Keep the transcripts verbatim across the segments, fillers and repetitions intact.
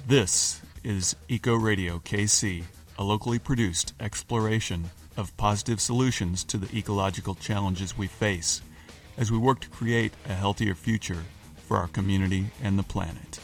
This is Eco Radio K C, a locally produced exploration of positive solutions to the ecological challenges we face as we work to create a healthier future for our community and the planet.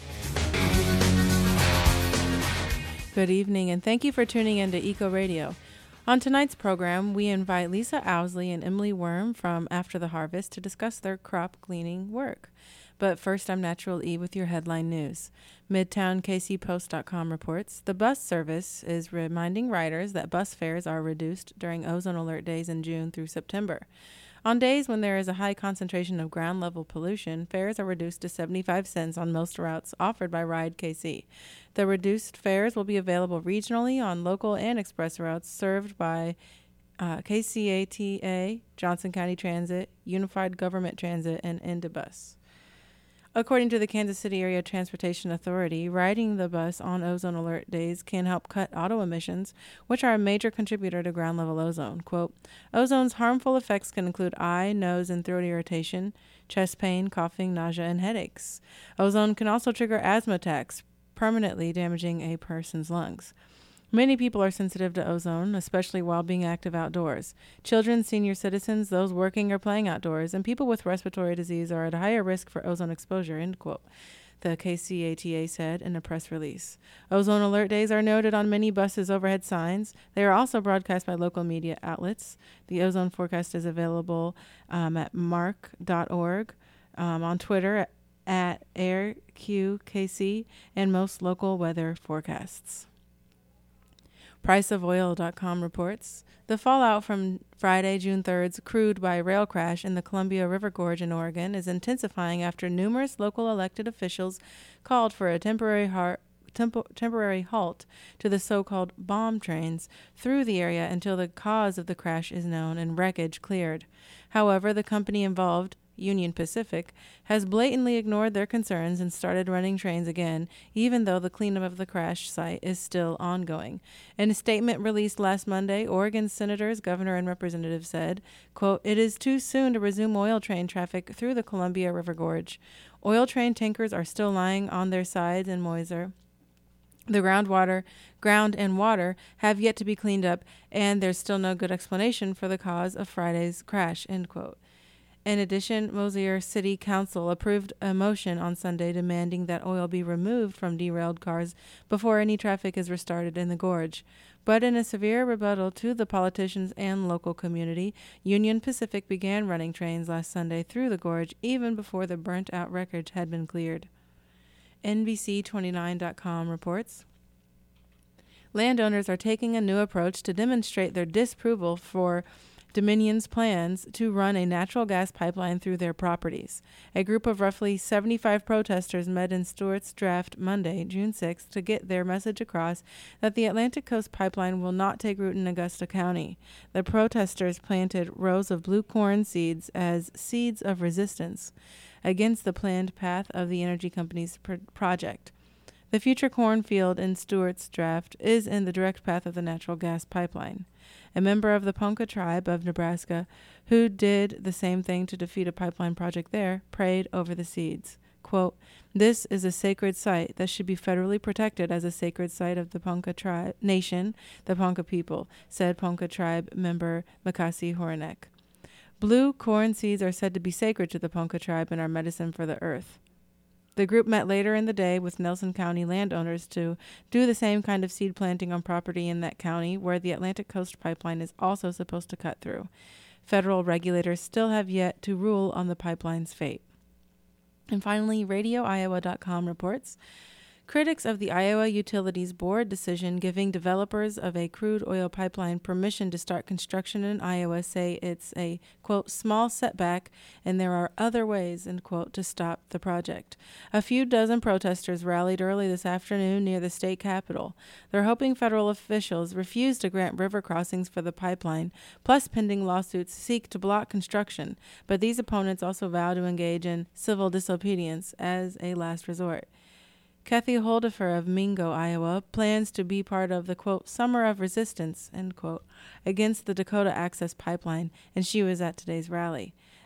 Good evening, and thank you for tuning in to Eco Radio. On tonight's program, we invite Lisa Owsley and Emily Worm from After the Harvest to discuss their crop gleaning work. But first, I'm Natural E with your headline news. Midtown K C Post dot com reports the bus service is reminding riders that bus fares are reduced during ozone alert days in June through September. On days when there is a high concentration of ground-level pollution, fares are reduced to seventy-five cents on most routes offered by Ride K C. The reduced fares will be available regionally on local and express routes served by uh, K C A T A, Johnson County Transit, Unified Government Transit, and Indibus. According to the Kansas City Area Transportation Authority, riding the bus on ozone alert days can help cut auto emissions, which are a major contributor to ground-level ozone. Quote, ozone's harmful effects can include eye, nose, and throat irritation, chest pain, coughing, nausea, and headaches. Ozone can also trigger asthma attacks, permanently damaging a person's lungs. Many people are sensitive to ozone, especially while being active outdoors. Children, senior citizens, those working or playing outdoors, and people with respiratory disease are at a higher risk for ozone exposure, end quote, the K C A T A said in a press release. Ozone alert days are noted on many buses' overhead signs. They are also broadcast by local media outlets. The ozone forecast is available um, at mark dot org, um, on Twitter at, at air q k c, and most local weather forecasts. price of oil dot com reports the fallout from Friday, June third's crude by rail crash in the Columbia River Gorge in Oregon is intensifying after numerous local elected officials called for a temporary har- tempo- temporary halt to the so-called bomb trains through the area until the cause of the crash is known and wreckage cleared. However, the company involved, Union Pacific, has blatantly ignored their concerns and started running trains again, even though the cleanup of the crash site is still ongoing. In a statement released last Monday, Oregon senators, governor, and representatives said, quote, it is too soon to resume oil train traffic through the Columbia River Gorge. Oil train tankers are still lying on their sides in Moiser. The groundwater, ground and water have yet to be cleaned up, and there's still no good explanation for the cause of Friday's crash, end quote. In addition, Mosier City Council approved a motion on Sunday demanding that oil be removed from derailed cars before any traffic is restarted in the gorge. But in a severe rebuttal to the politicians and local community, Union Pacific began running trains last Sunday through the gorge even before the burnt-out wreckage had been cleared. N B C twenty-nine dot com reports landowners are taking a new approach to demonstrate their disapproval for Dominion's plans to run a natural gas pipeline through their properties. A group of roughly seventy-five protesters met in Stewart's Draft Monday, June sixth, to get their message across that the Atlantic Coast Pipeline will not take root in Augusta County. The protesters planted rows of blue corn seeds as seeds of resistance against the planned path of the energy company's pr- project. The future cornfield in Stewart's Draft is in the direct path of the natural gas pipeline. A member of the Ponca tribe of Nebraska, who did the same thing to defeat a pipeline project there, prayed over the seeds. Quote, this is a sacred site that should be federally protected as a sacred site of the Ponca tribe nation, the Ponca people, said Ponca tribe member Makasi Horinek. Blue corn seeds are said to be sacred to the Ponca tribe and are medicine for the earth. The group met later in the day with Nelson County landowners to do the same kind of seed planting on property in that county where the Atlantic Coast Pipeline is also supposed to cut through. Federal regulators still have yet to rule on the pipeline's fate. And finally, radio iowa dot com reports critics of the Iowa Utilities Board decision giving developers of a crude oil pipeline permission to start construction in Iowa say it's a, quote, small setback and there are other ways, end quote, to stop the project. A few dozen protesters rallied early this afternoon near the state capitol. They're hoping federal officials refuse to grant river crossings for the pipeline, plus pending lawsuits seek to block construction, but these opponents also vow to engage in civil disobedience as a last resort. Kathy Holdifer of Mingo, Iowa, plans to be part of the, quote, Summer of Resistance, end quote, against the Dakota Access Pipeline, and she was at today's rally.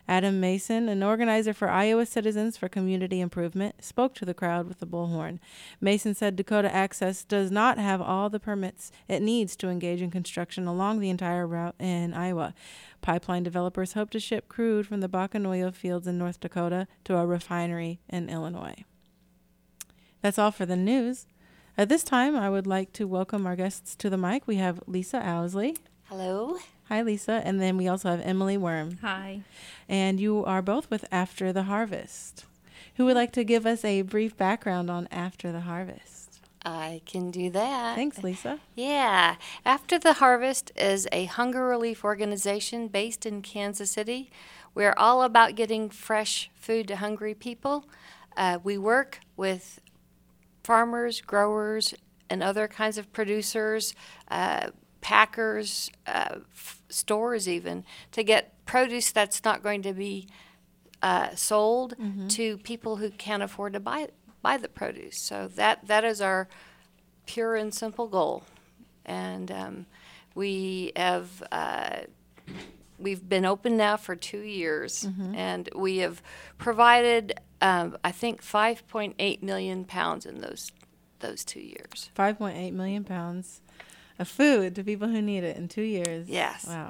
Adam Mason, an organizer for Iowa Citizens for Community Improvement, spoke to the crowd with the bullhorn. Mason said Dakota Access does not have all the permits it needs to engage in construction along the entire route in Iowa. Pipeline developers hope to ship crude from the Bakken oil fields in North Dakota to a refinery in Illinois. That's all for the news. At this time, I would like to welcome our guests to the mic. We have Lisa Owsley. Hello. Hi, Lisa. And then we also have Emily Worm. Hi. And you are both with After the Harvest. Who would like to give us a brief background on After the Harvest? I can do that. Thanks, Lisa. Yeah. After the Harvest is a hunger relief organization based in Kansas City. We're all about getting fresh food to hungry people. Uh, we work with farmers, growers, and other kinds of producers, uh, packers, uh, f- stores even, to get produce that's not going to be uh, sold mm-hmm. to people who can't afford to buy buy the produce. So that that is our pure and simple goal. And um, we have uh, we've been open now for two years, mm-hmm. and we have provided um, I think five point eight million pounds in those those two years. five point eight million pounds of food to people who need it in two years. Yes. Wow.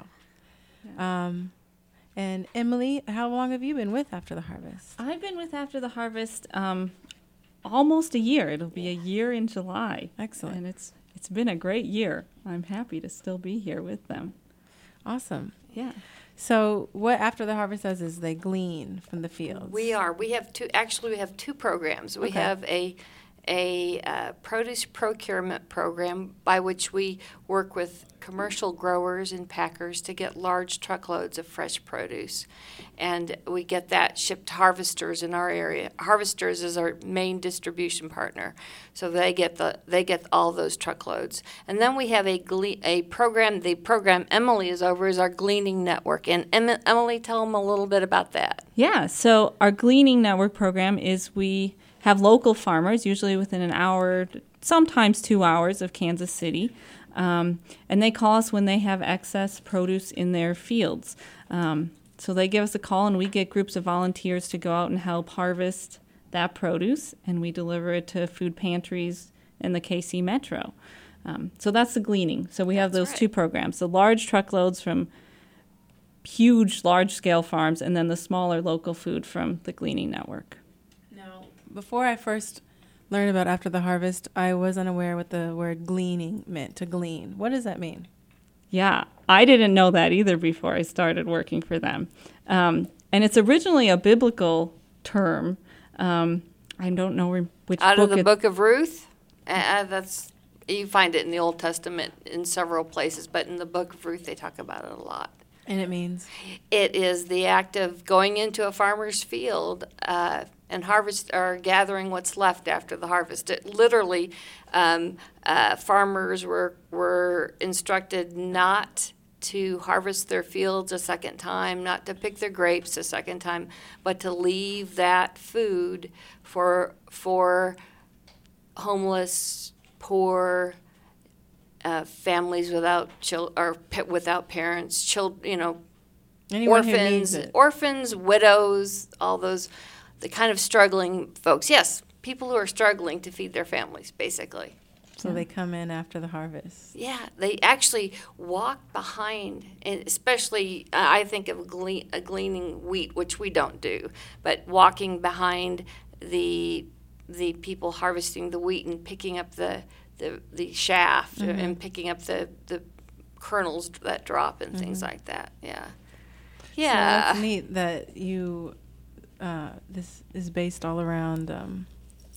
Yeah. Um, and Emily, how long have you been with After the Harvest? I've been with After the Harvest um, almost a year. It'll be a year in July. Excellent. And it's it's been a great year. I'm happy to still be here with them. Awesome. Yeah. So what After the Harvest does is they glean from the fields. We are. We have two. Actually, we have two programs. We okay. have a a uh, produce procurement program by which we work with commercial growers and packers to get large truckloads of fresh produce, and we get that shipped to Harvesters in our area. Harvesters is our main distribution partner, so they get the they get all those truckloads. And then we have a gle- a program. The program Emily is over is our Gleaning Network, and em- Emily, tell them a little bit about that. Yeah. So our Gleaning Network program is we have local farmers, usually within an hour, sometimes two hours of Kansas City, um, and they call us when they have excess produce in their fields. Um, so they give us a call, and we get groups of volunteers to go out and help harvest that produce, and we deliver it to food pantries in the K C Metro. Um, so that's the gleaning. So we have That's those right. two programs, the large truckloads from huge, large-scale farms, and then the smaller local food from the Gleaning Network. Before I first learned about After the Harvest, I was unaware what the word gleaning meant, to glean. What does that mean? Yeah, I didn't know that either before I started working for them. Um, and it's originally a biblical term. Um, I don't know which Out book of the it, Book of Ruth, uh, that's you find it in the Old Testament in several places, but in the Book of Ruth they talk about it a lot. And it means? It is the act of going into a farmer's field uh, and harvest or gathering what's left after the harvest. It literally, um, uh, farmers were were instructed not to harvest their fields a second time, not to pick their grapes a second time, but to leave that food for for homeless, poor. Uh, families without chil- or pe- without parents, children, you know, Anyone who needs orphans, it. orphans, widows, all those, the kind of struggling folks. Yes, people who are struggling to feed their families, basically. So they come in after the harvest. Yeah, they actually walk behind, and especially uh, I think of gle- a gleaning wheat, which we don't do, but walking behind the the people harvesting the wheat and picking up the the, the shaft mm-hmm. and picking up the, the kernels that drop and mm-hmm. things like that. Yeah. Yeah. So that's neat that you, uh, this is based all around um,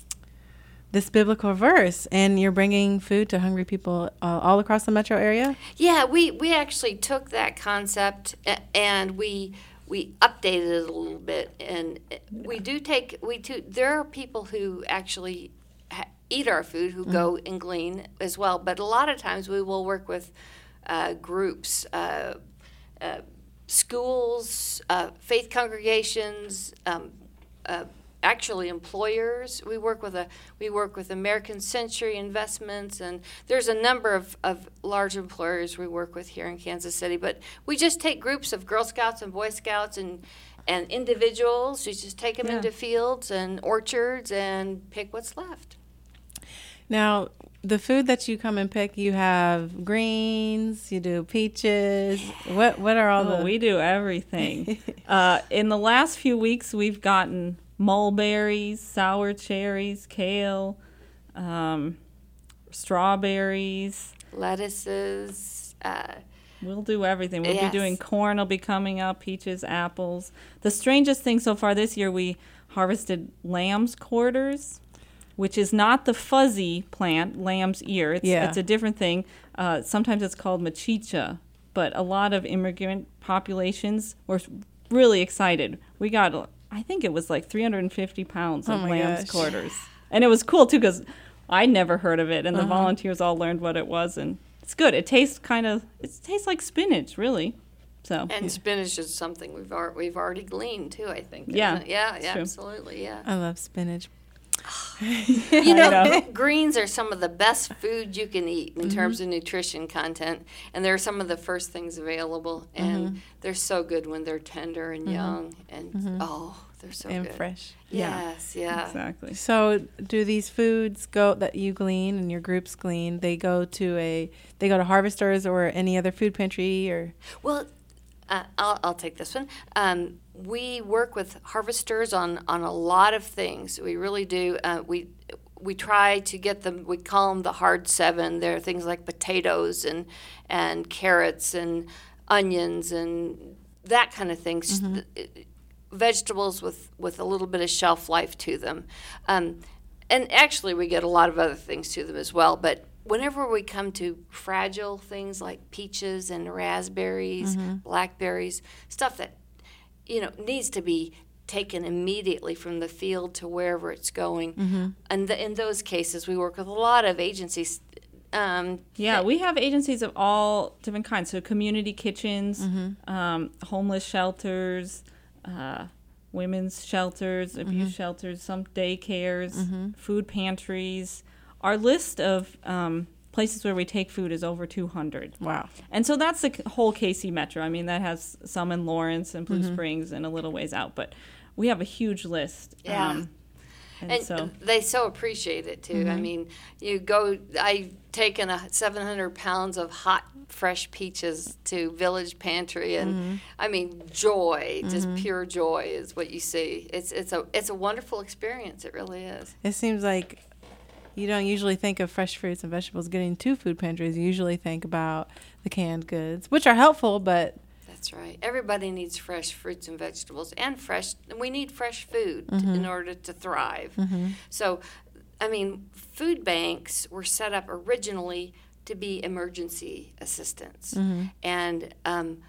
this biblical verse, and you're bringing food to hungry people uh, all across the metro area? Yeah, we, we actually took that concept a- and we we updated it a little bit, and we do take, we do, there are people who actually ha- eat our food who mm-hmm. go and glean as well, but a lot of times we will work with uh, groups, uh, uh, schools, uh, faith congregations, um, uh, actually employers. We work with a we work with American Century Investments, and there's a number of, of large employers we work with here in Kansas City. But we just take groups of Girl Scouts and Boy Scouts and and individuals, you just take them Yeah. into fields and orchards and pick what's left. Now, the food that you come and pick, you have greens, you do peaches. What what are all Oh, the... we do everything. uh, in the last few weeks, we've gotten mulberries, sour cherries, kale, um, strawberries. Lettuces. Uh, We'll do everything. We'll Yes. be doing corn will be coming up, peaches, apples. The strangest thing so far this year, we harvested lamb's quarters, which is not the fuzzy plant, lamb's ear. It's, Yeah. it's a different thing. Uh, sometimes it's called machicha, but a lot of immigrant populations were really excited. We got, I think it was like three hundred fifty pounds Oh of my lamb's gosh. quarters. And it was cool, too, because I'd never heard of it, and the Uh-huh. volunteers all learned what it was, and it's good. It tastes kind of, it tastes like spinach, really. So, and spinach is something we've ar- we've already gleaned too, I think. Yeah, isn't it? Yeah, it's yeah, true. absolutely, yeah. I love spinach. You know, know. greens are some of the best food you can eat in Mm-hmm. terms of nutrition content, and they're some of the first things available, and Mm-hmm. they're so good when they're tender and young, and oh, they're so And good. fresh. Yes, yeah. exactly. So, do these foods go that you glean and your groups glean? They go to a they go to harvesters or any other food pantry or Well, uh, I'll, I'll take this one. Um, we work with harvesters on, on a lot of things. We really do. Uh, we we try to get them. We call them the hard seven. There are things like potatoes and and carrots and onions and that kind of thing. S- Vegetables with, with a little bit of shelf life to them. Um, and actually, we get a lot of other things to them as well. But whenever we come to fragile things like peaches and raspberries, blackberries, stuff that, you know, needs to be taken immediately from the field to wherever it's going. And the, in those cases, we work with a lot of agencies. Um, Yeah, we have agencies of all different kinds. So community kitchens, um, homeless shelters, uh, women's shelters, abuse shelters, some daycares, food pantries. Our list of um, places where we take food is over two hundred. wow. And so that's the whole K C Metro. I mean, that has some in Lawrence and Blue Springs and a little ways out. But we have a huge list. Yeah. Um, and, And so, they so appreciate it too. I mean, you go. I've taken a seven hundred pounds of hot, fresh peaches to Village Pantry, and I mean, joy, just pure joy, is what you see. It's it's a it's a wonderful experience. It really is. It seems like you don't usually think of fresh fruits and vegetables getting to food pantries. You usually think about the canned goods, which are helpful, but That's right. Everybody needs fresh fruits and vegetables, and fresh. We need fresh food t- in order to thrive. So, I mean, food banks were set up originally to be emergency assistance, and um,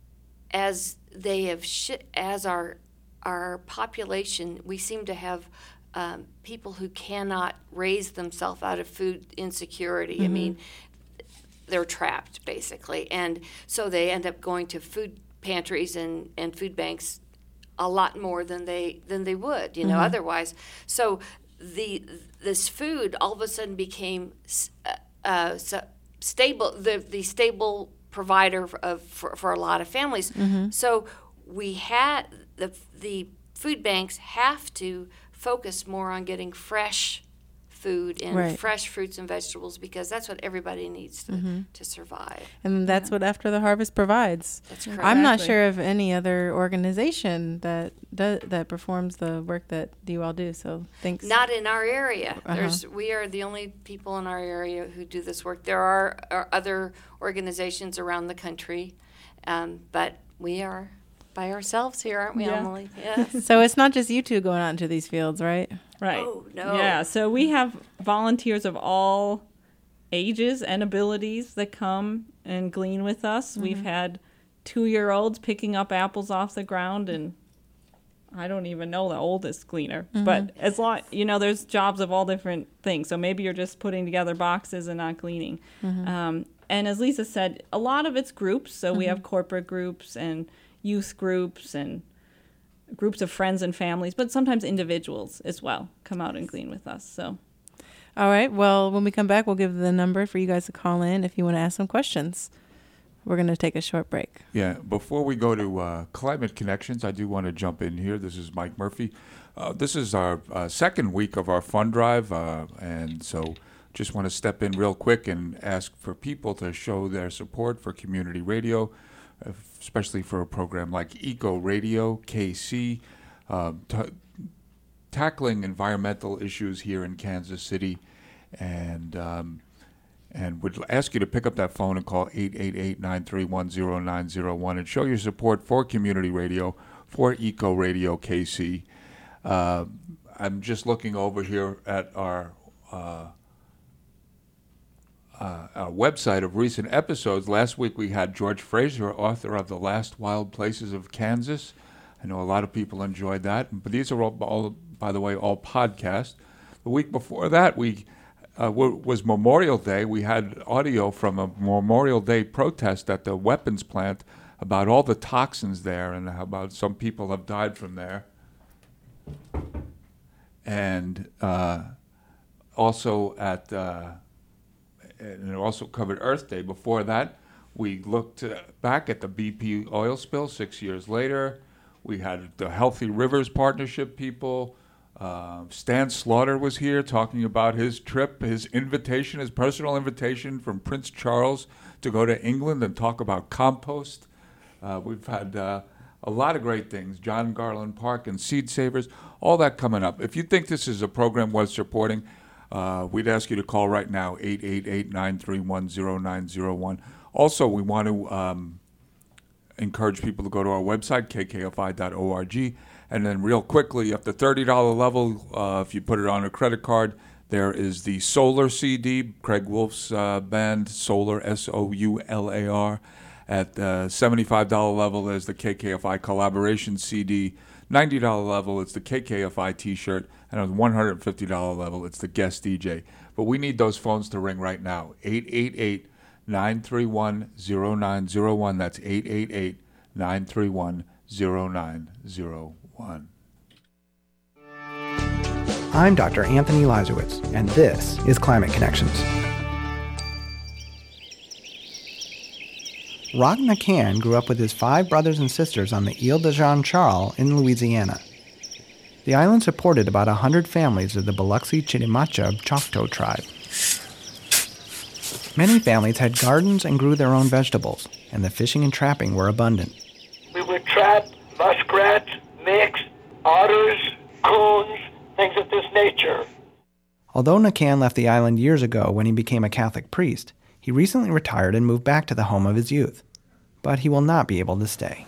as they have shi- as our our population, we seem to have um, people who cannot raise themselves out of food insecurity. I mean, they're trapped basically, and so they end up going to food pantries and, and food banks a lot more than they than they would, you know, otherwise. So the this food all of a sudden became uh, uh, so stable, the the stable provider of for, for a lot of families. So we had the the food banks have to focus more on getting fresh food and Right. fresh fruits and vegetables, because that's what everybody needs to, to survive. and that's what After the Harvest provides. That's correct. I'm not Exactly. sure of any other organization that does, that performs the work that you all do. So thanks. Not in our area. Uh-huh. There's we are the only people in our area who do this work. There are, are other organizations around the country, um, but we are by ourselves here, aren't we, Yeah. Emily? Yes. So it's not just you two going out into these fields, right? right. Oh, no. Yeah, so we have volunteers of all ages and abilities that come and glean with us. We've had two-year-olds picking up apples off the ground, and I don't even know the oldest gleaner. But as long, you know, there's jobs of all different things. So maybe you're just putting together boxes and not gleaning. Um, and as Lisa said, a lot of it's groups. So we have corporate groups and youth groups and groups of friends and families, but sometimes individuals as well come out and glean with us. So All right. Well, when we come back, we'll give the number for you guys to call in if you want to ask some questions. we're going to take a short break. Yeah, before we go to uh, Climate Connections, I do want to jump in here. This is Mike Murphy. Uh, this is our uh, second week of our fund drive, uh, and so just want to step in real quick and ask for people to show their support for community radio, especially for a program like Eco Radio K C, uh, t- tackling environmental issues here in Kansas City, and um, and would ask you to pick up that phone and call eight eight eight, nine three one, zero nine zero one and show your support for community radio, for Eco Radio K C. Uh, I'm just looking over here at our uh, uh, our website of recent episodes. Last week we had George Fraser, author of The Last Wild Places of Kansas. I know a lot of people enjoyed that, but these are all, all by the way, all podcasts. The week before that, we uh, w- was Memorial Day. We had audio from a Memorial Day protest at the weapons plant about all the toxins there and how about some people have died from there. And uh, also at, uh, and it also covered Earth Day. Before that, we looked uh, back at the B P oil spill six years later. We had the Healthy Rivers Partnership people. Uh, Stan Slaughter was here talking about his trip, his invitation, his personal invitation from Prince Charles to go to England and talk about compost. Uh, we've had uh, a lot of great things, John Garland Park and Seed Savers, all that coming up. If you think this is a program worth supporting, uh, we'd ask you to call right now, eight eight eight, nine three one, zero nine zero one. Also, we want to um, encourage people to go to our website, k k f i dot org. And then real quickly, at the thirty dollars level, uh, if you put it on a credit card, there is the Solar C D, Craig Wolf's uh, band, Solar, S O U L A R. At the seventy-five dollars level, there's the K K F I Collaboration C D. ninety dollars level, it's the K K F I T-shirt. And at the one hundred fifty dollars level, it's the guest D J. But we need those phones to ring right now, eight eight eight, nine three one, zero nine zero one. That's eight eight eight, nine three one, zero nine zero one. I'm Doctor Anthony Lazowitz, and this is Climate Connections. Rod McCann grew up with his five brothers and sisters on the Ile de Jean Charles in Louisiana. The island supported about one hundred families of the Biloxi Chitimacha Choctaw tribe. Many families had gardens and grew their own vegetables, and the fishing and trapping were abundant. We would trap muskrats, mix, otters, coons, things of this nature. Although Nakan left the island years ago when he became a Catholic priest, he recently retired and moved back to the home of his youth. But he will not be able to stay.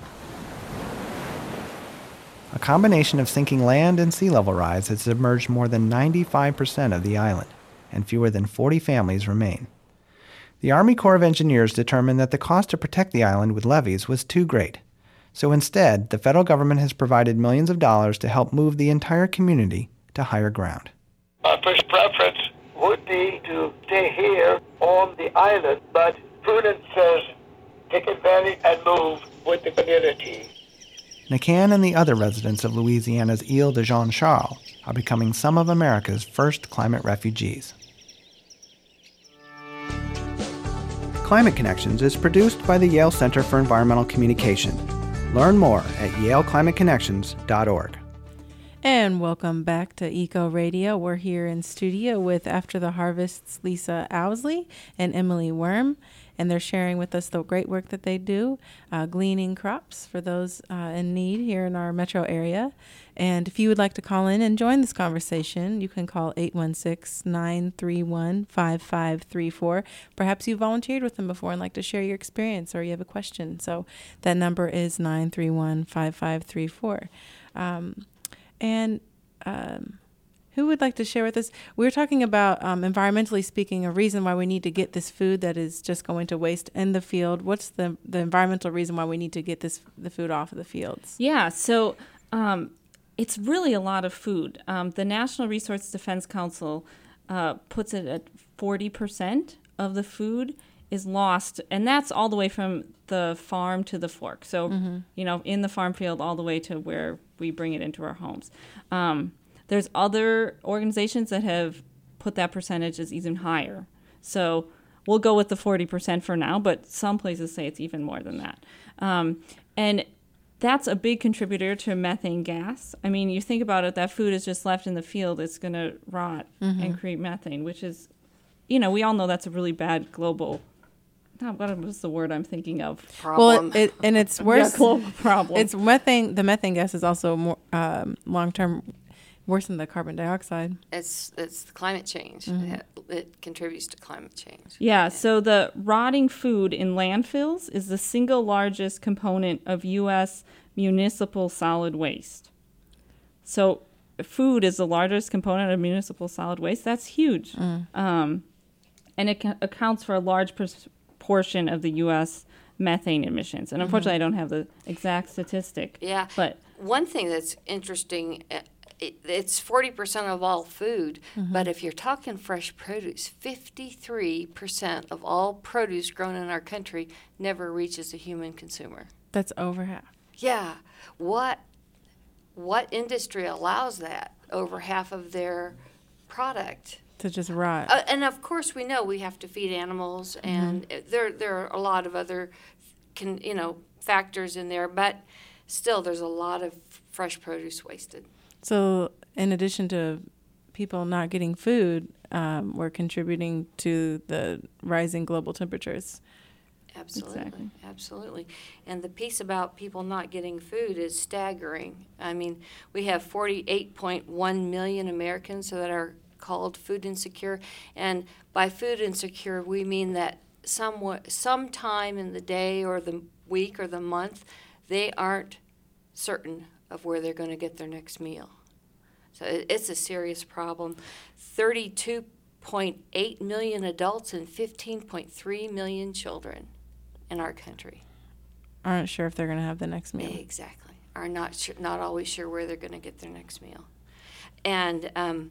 A combination of sinking land and sea level rise has submerged more than ninety-five percent of the island, and fewer than forty families remain. The Army Corps of Engineers determined that the cost to protect the island with levees was too great. So instead, the federal government has provided millions of dollars to help move the entire community to higher ground. Our first preference would be to stay here on the island, but prudence says take advantage and move with the community. Nakan and the other residents of Louisiana's Ile de Jean Charles are becoming some of America's first climate refugees. Climate Connections is produced by the Yale Center for Environmental Communication. Learn more at yale climate connections dot org. And welcome back to Eco Radio. We're here in studio with After the Harvest's Lisa Owsley and Emily Worm, and they're sharing with us the great work that they do, uh, gleaning crops for those uh, in need here in our metro area. And if you would like to call in and join this conversation, you can call eight one six, nine three one, five five three four. Perhaps you volunteered with them before and like to share your experience, or you have a question. So that number is nine three one, five five three four. Um, and um, who would like to share with us? We were talking about, um, environmentally speaking, a reason why we need to get this food that is just going to waste in the field. What's the the environmental reason why we need to get this the food off of the fields? Yeah, so um, it's really a lot of food. Um, the National Resource Defense Council uh, puts it at forty percent of the food is lost, and that's all the way from the farm to the fork. So, mm-hmm. you know, in the farm field all the way to where we bring it into our homes. Um, there's other organizations that have put that percentage as even higher. So we'll go with the forty percent for now, but some places say it's even more than that. Um, and that's a big contributor to methane gas. I mean, you think about it, that food is just left in the field, it's going to rot mm-hmm. and create methane, which is, you know, we all know that's a really bad global, not what was the word I'm thinking of? Problem. Well, it, and it's worse. Yeah, global problem. It's methane. The methane gas is also more um, long-term worse than the carbon dioxide. It's it's climate change. Mm-hmm. It, it contributes to climate change. Yeah, so the rotting food in landfills is the single largest component of U S municipal solid waste. So food is the largest component of municipal solid waste. That's huge. Mm. Um, and it ca- accounts for a large proportion of the U S methane emissions. And unfortunately, mm-hmm. I don't have the exact statistic. Yeah. But one thing that's interesting, uh, it, it's forty percent of all food, mm-hmm. but if you're talking fresh produce, fifty-three percent of all produce grown in our country never reaches a human consumer. That's over half. Yeah. What what industry allows that over half of their product? To just rot. Uh, and of course, we know we have to feed animals, mm-hmm. and there there are a lot of other, can, you know, factors in there. But still, there's a lot of fresh produce wasted. So, in addition to people not getting food, um, we're contributing to the rising global temperatures. Absolutely, exactly. absolutely. And the piece about people not getting food is staggering. I mean, we have forty-eight point one million Americans that are called food insecure, and by food insecure, we mean that somewhat, sometime in the day or the week or the month, they aren't certain of where they're going to get their next meal. So it, it's a serious problem. thirty-two point eight million adults and fifteen point three million children in our country aren't sure if they're going to have the next meal. Exactly. Are not sure, not always sure where they're going to get their next meal. And um,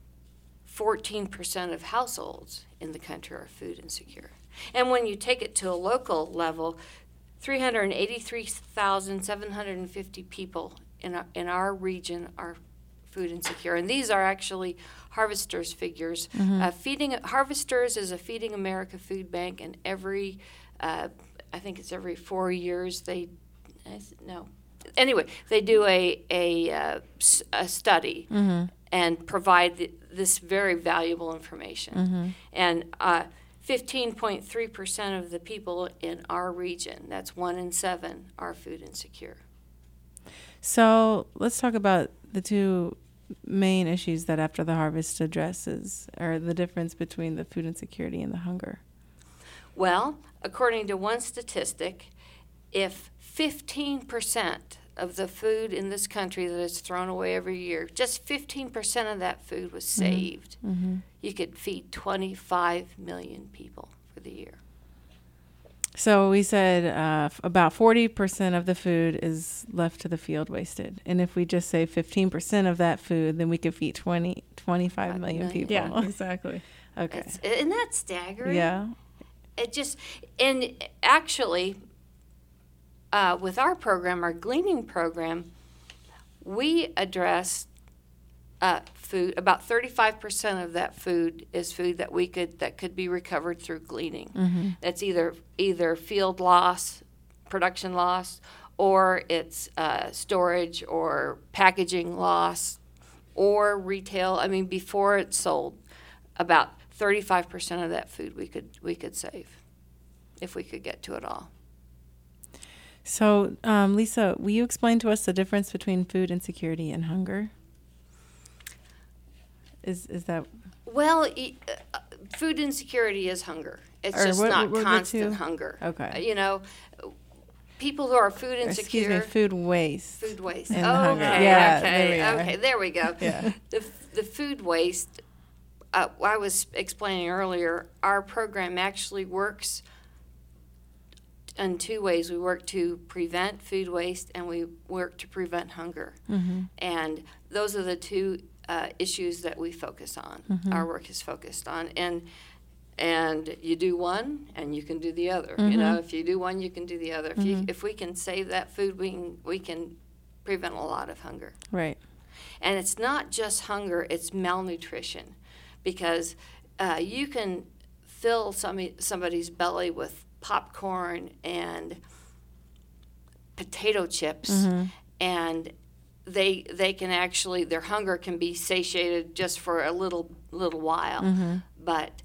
fourteen percent of households in the country are food insecure. And when you take it to a local level, three hundred eighty-three thousand seven hundred fifty people in our, in our region are food insecure. And these are actually Harvesters figures. Mm-hmm. Uh, feeding Harvesters is a Feeding America food bank, and every, uh, I think it's every four years they, no, anyway, they do a a, uh, a study mm-hmm. and provide the, this very valuable information. Mm-hmm. And uh, fifteen point three percent of the people in our region, that's one in seven, are food insecure. So let's talk about the two main issues that After the Harvest addresses, or the difference between the food insecurity and the hunger. Well, according to one statistic, if fifteen percent of the food in this country that is thrown away every year, just fifteen percent of that food was saved, mm-hmm. you could feed twenty-five million people for the year. So we said uh, f- about forty percent of the food is left to the field wasted. And if we just say fifteen percent of that food, then we could feed twenty, twenty-five million, million people. Yeah, exactly. Okay. It's, isn't that staggering? Yeah. It just, and actually, uh, with our program, our gleaning program, we address uh, food. About thirty-five percent of that food is food that we could that could be recovered through gleaning. Mm-hmm. That's either either field loss, production loss, or it's uh, storage or packaging loss, or retail. I mean, before it's sold, about thirty-five percent of that food we could we could save if we could get to it all. So, um, Lisa, will you explain to us the difference between food insecurity and hunger? Is is that well? E- uh, food insecurity is hunger. It's or just what, not what constant hunger. Okay. Uh, you know, people who are food insecure. Excuse me, food waste. Food waste. And oh, the hunger. okay. Yeah, okay. there we are. Okay. There we go. Yeah. The the food waste. Uh, I was explaining earlier. Our program actually works in two ways. We work to prevent food waste, and we work to prevent hunger. Mm-hmm. And those are the two uh, issues that we focus on. Mm-hmm. Our work is focused on, and and you do one, and you can do the other. Mm-hmm. You know, if you do one, you can do the other. If mm-hmm. you if we can save that food, we can we can prevent a lot of hunger. Right. And it's not just hunger; it's malnutrition, because uh, you can fill somebody, somebody's belly with popcorn and potato chips, Mm-hmm. and they they can actually, their hunger can be satiated just for a little little while, Mm-hmm. but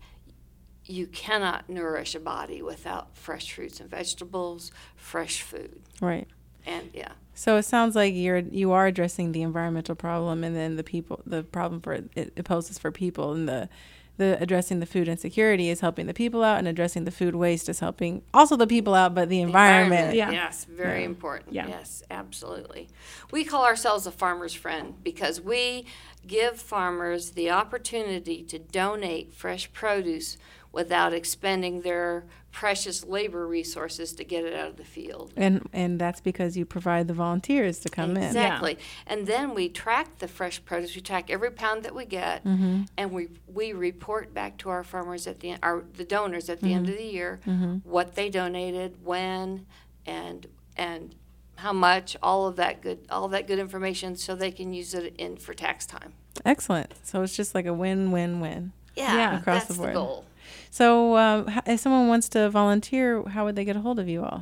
you cannot nourish a body without fresh fruits and vegetables, fresh food, Right. and yeah. So it sounds like you're you are addressing the environmental problem, and then the people the problem for it, it poses for people, and the the addressing the food insecurity is helping the people out, and addressing the food waste is helping also the people out, but the environment. Yeah. Yes, very Yeah. important. Yeah. Yes, absolutely. We call ourselves a farmer's friend because we give farmers the opportunity to donate fresh produce without expending their precious labor resources to get it out of the field. And and that's because you provide the volunteers to come in. Exactly. And then we track the fresh produce. We track every pound that we get, Mm-hmm. and we we report back to our farmers at the end, our the donors at the end of the year, Mm-hmm. what they donated, when, and and how much, all of that good all that good information, so they can use it in for tax time. Excellent. So it's just like a win-win-win. Yeah, Yeah. Across that's the board. goal. So um, h- if someone wants to volunteer, how would they get a hold of you all?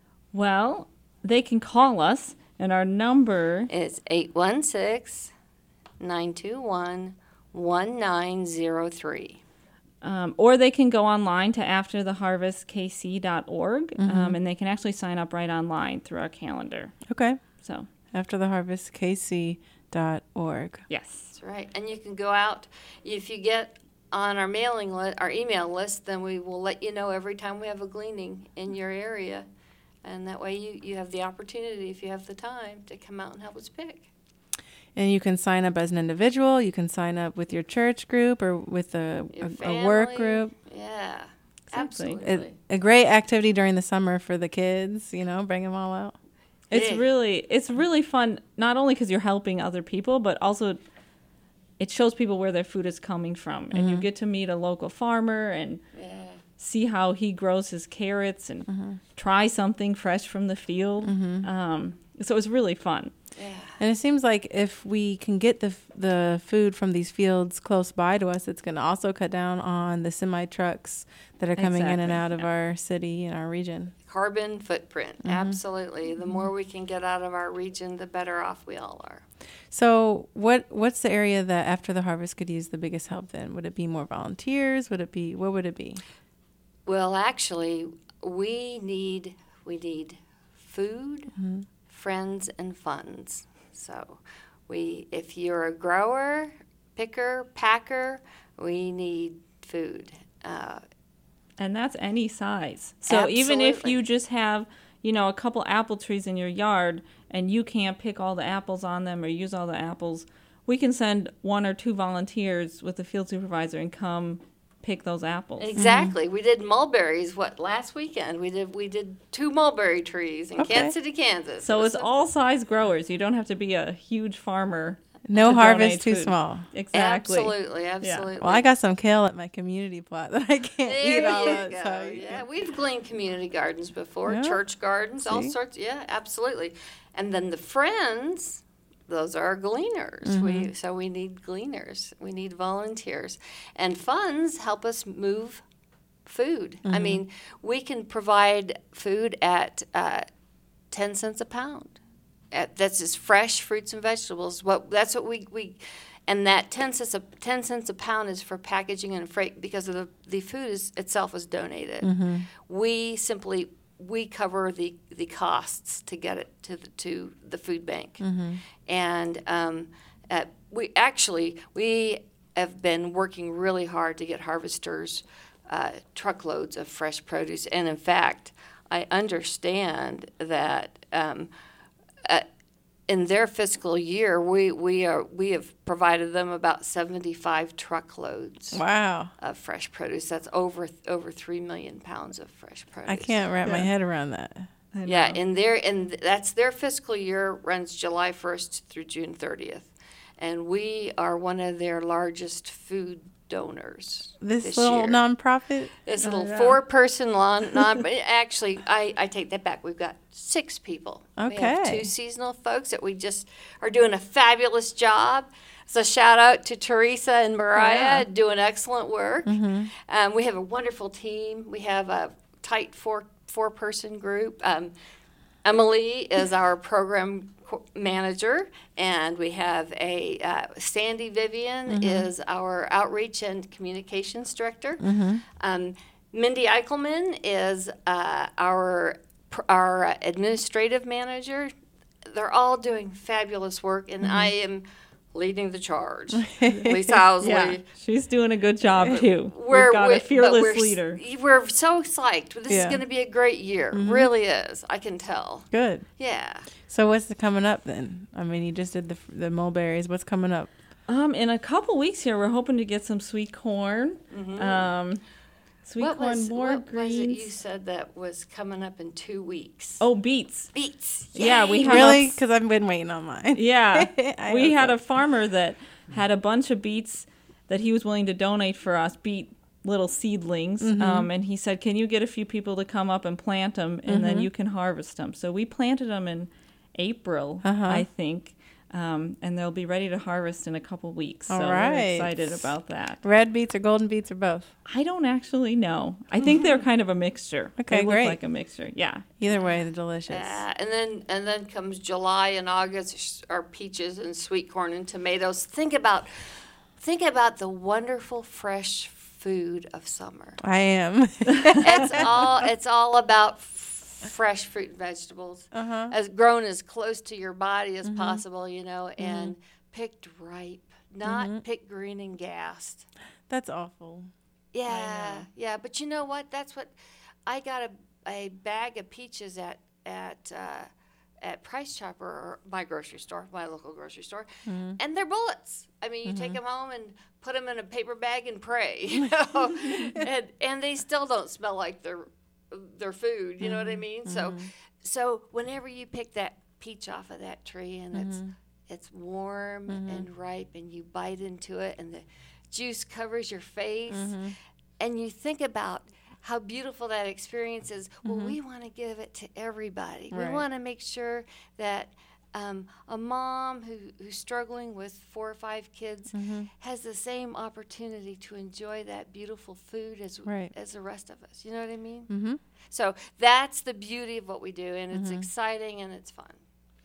Well, they can call us, and our number It's eight one six, nine two one, one nine zero three. Um, or they can go online to after the harvest k c dot org, Mm-hmm. um, and they can actually sign up right online through our calendar. Okay. So, After the harvest k c dot org. yes. That's right. And you can go out, if you get on our mailing list, our email list, then we will let you know every time we have a gleaning in your area. And that way you, you have the opportunity, if you have the time, to come out and help us pick. And you can sign up as an individual. You can sign up with your church group or with a, Your a, a work family. group. Yeah, Exactly. absolutely. A, a great activity during the summer for the kids, you know, bring them all out. It's Yeah. really it's really fun, not only because you're helping other people, but also it shows people where their food is coming from, and you get to meet a local farmer and Yeah. see how he grows his carrots and try something fresh from the field. Um, so it's really fun. Yeah. And it seems like if we can get the f- the food from these fields close by to us, it's going to also cut down on the semi trucks that are coming in and Exactly, out of yeah. our city and our region. Carbon footprint, absolutely. The more we can get out of our region, the better off we all are. So, what what's the area that after the harvest could use the biggest help? Then would it be more volunteers? Would it be what would it be? Well, actually, we need we need food, friends, and funds. So, we if you're a grower, picker, packer, we need food. Uh, And that's any size. So even if Absolutely. you just have, you know, a couple apple trees in your yard and you can't pick all the apples on them or use all the apples, we can send one or two volunteers with the field supervisor and come pick those apples. Exactly. We did mulberries. What last weekend? We did we did two mulberry trees in Okay. Kansas City, Kansas. So It it's was all size growers. You don't have to be a huge farmer. No to harvest donate too food. small. Exactly. Absolutely, absolutely. Well, I got some kale at my community plot that I can't There eat all you of. go. So Yeah, we've gleaned community gardens before, Yeah. church gardens, all See? sorts. Yeah, absolutely. And then the friends, those are gleaners. Mm-hmm. We so we need gleaners. We need volunteers, and funds help us move food. I Mm-hmm. mean, we can provide food at uh, ten cents a pound. At, that's just fresh fruits and vegetables. What that's what we, we and that ten cents a ten cents a pound is for packaging and freight because of the the food is, itself is donated. We simply we cover the, the costs to get it to the to the food bank, and um, uh, we actually we have been working really hard to get harvesters uh, truckloads of fresh produce, and in fact, I understand that. Um, Uh, in their fiscal year, we, we are we have provided them about seventy-five truckloads wow, of fresh produce. That's over over three million pounds of fresh produce. I can't wrap my head around that. I Yeah, know. in their and that's their fiscal year runs July first through June thirtieth, and we are one of their largest food donors. This, little year. nonprofit. This Oh, little yeah. four-person lawn, non, but actually, I, I take that back. We've got six people. We have Okay. two seasonal folks that we just are doing a fabulous job. So shout out to Teresa and Mariah, Yeah. doing excellent work. Mm-hmm. Um, we have a wonderful team. We have a tight four four person group. Um, Emily is our program co- manager, and we have a uh, Sandy Vivian Mm-hmm. is our outreach and communications director. Mm-hmm. Um, Mindy Eichelman is uh, our pr- our administrative manager. They're all doing fabulous work, and I am leading the charge. Lisa Housley. Yeah, she's doing a good job too. We're, We've got we- a but fearless we're, s- leader. We're so psyched. This Yeah. is going to be a great year. Really is. I can tell. Good. Yeah. So what's the coming up then? I mean, you just did the the mulberries. What's coming up? Um, in a couple weeks here, we're hoping to get some sweet corn. Um, sweet What corn, was, more what was it greens. you said that was coming up in two weeks? Oh, beets. Beets. Yeah, we Yay. have Really? a- Because I've been waiting on mine. Yeah, I we hope had so. a farmer that had a bunch of beets that he was willing to donate for us, beet little seedlings. Mm-hmm. Um, and he said, can you get a few people to come up and plant them, and then Mm-hmm. you can harvest them. So we planted them in April, Uh-huh. I think, um, and they'll be ready to harvest in a couple weeks. All so right. we're excited about that. Red beets or golden beets or both? I don't actually know. I think they're kind of a mixture. Okay, they look great. like a mixture. Yeah. Either way, they're delicious. Yeah, and then and then comes July and August are peaches and sweet corn and tomatoes. Think about think about the wonderful fresh food of summer. I am. It's all it's all about f- fresh fruit and vegetables, Uh-huh. as grown as close to your body as possible, you know, and picked ripe, not picked green and gassed. That's awful. Yeah, yeah, but you know what? That's what I got a a bag of peaches at at uh, at Price Chopper, or my grocery store, my local grocery store, and they're bullets. I mean, you take them home and put them in a paper bag and pray, you know, and and they still don't smell like their their food. You know what I mean? So, so whenever you pick that peach off of that tree and it's it's warm and ripe, and you bite into it, and the juice covers your face, and you think about how beautiful that experience is. Well, we want to give it to everybody. Right. We want to make sure that um, a mom who, who's struggling with four or five kids has the same opportunity to enjoy that beautiful food as Right. as the rest of us. You know what I mean? Mm-hmm. So that's the beauty of what we do, and it's exciting and it's fun.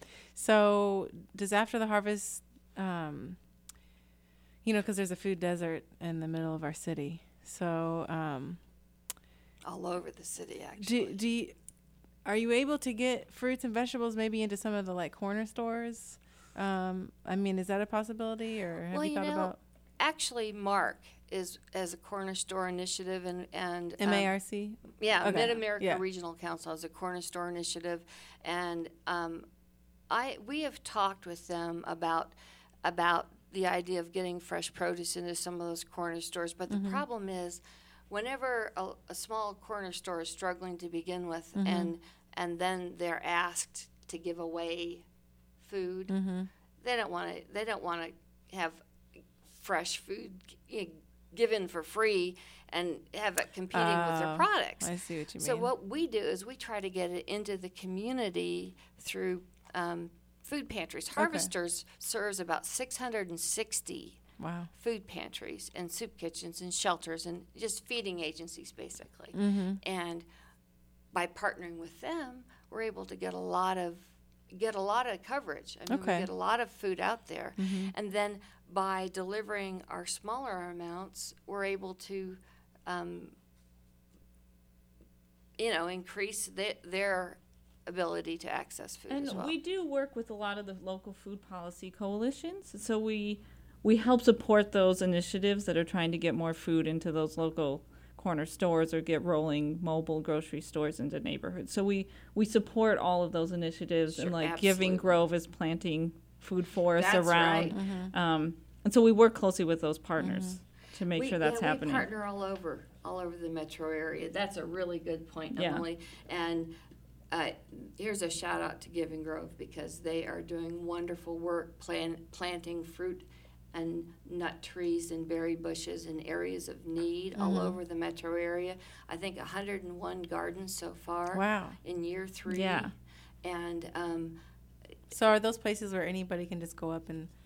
So does After the Harvest, um, you know, because there's a food desert in the middle of our city. So um, All over the city, actually. do, do you, are you able to get fruits and vegetables maybe into some of the like corner stores? Um, I mean, is that a possibility, or have Well, you you thought know, about Actually, Mark is as a corner store initiative, and and M A um, R C? Yeah, Okay. Mid America Yeah. Regional Council has a corner store initiative, and um, I we have talked with them about about the idea of getting fresh produce into some of those corner stores. But the problem is, whenever a, a small corner store is struggling to begin with, and and then they're asked to give away food, they don't want to. They don't want to have fresh food you know, given for free and have it competing with their Oh, products. I see what you mean. So what we do is we try to get it into the community through um, food pantries. Harvesters serves about six hundred sixty Wow. food pantries and soup kitchens and shelters and just feeding agencies, basically. Mm-hmm. And by partnering with them, we're able to get a lot of get a lot of coverage. I mean, Okay. we get a lot of food out there, Mm-hmm. and then by delivering our smaller amounts, we're able to, um, you know, increase the, their ability to access food And as well. we do work with a lot of the local food policy coalitions. So we we help support those initiatives that are trying to get more food into those local corner stores or get rolling mobile grocery stores into neighborhoods. So we, we support all of those initiatives, Sure, and like absolutely. Giving Grove is planting food forests That's around. right. Um, and so we work closely with those partners to make we, sure that's yeah, happening. We partner all over, all over the metro area. That's a really good point, Yeah. Emily. And uh, here's a shout out to Giving Grove, because they are doing wonderful work plan, planting fruit and nut trees and berry bushes in areas of need all over the metro area. I think one hundred one gardens so far Wow. in year three. Yeah. And um, So are those places where anybody can just go up and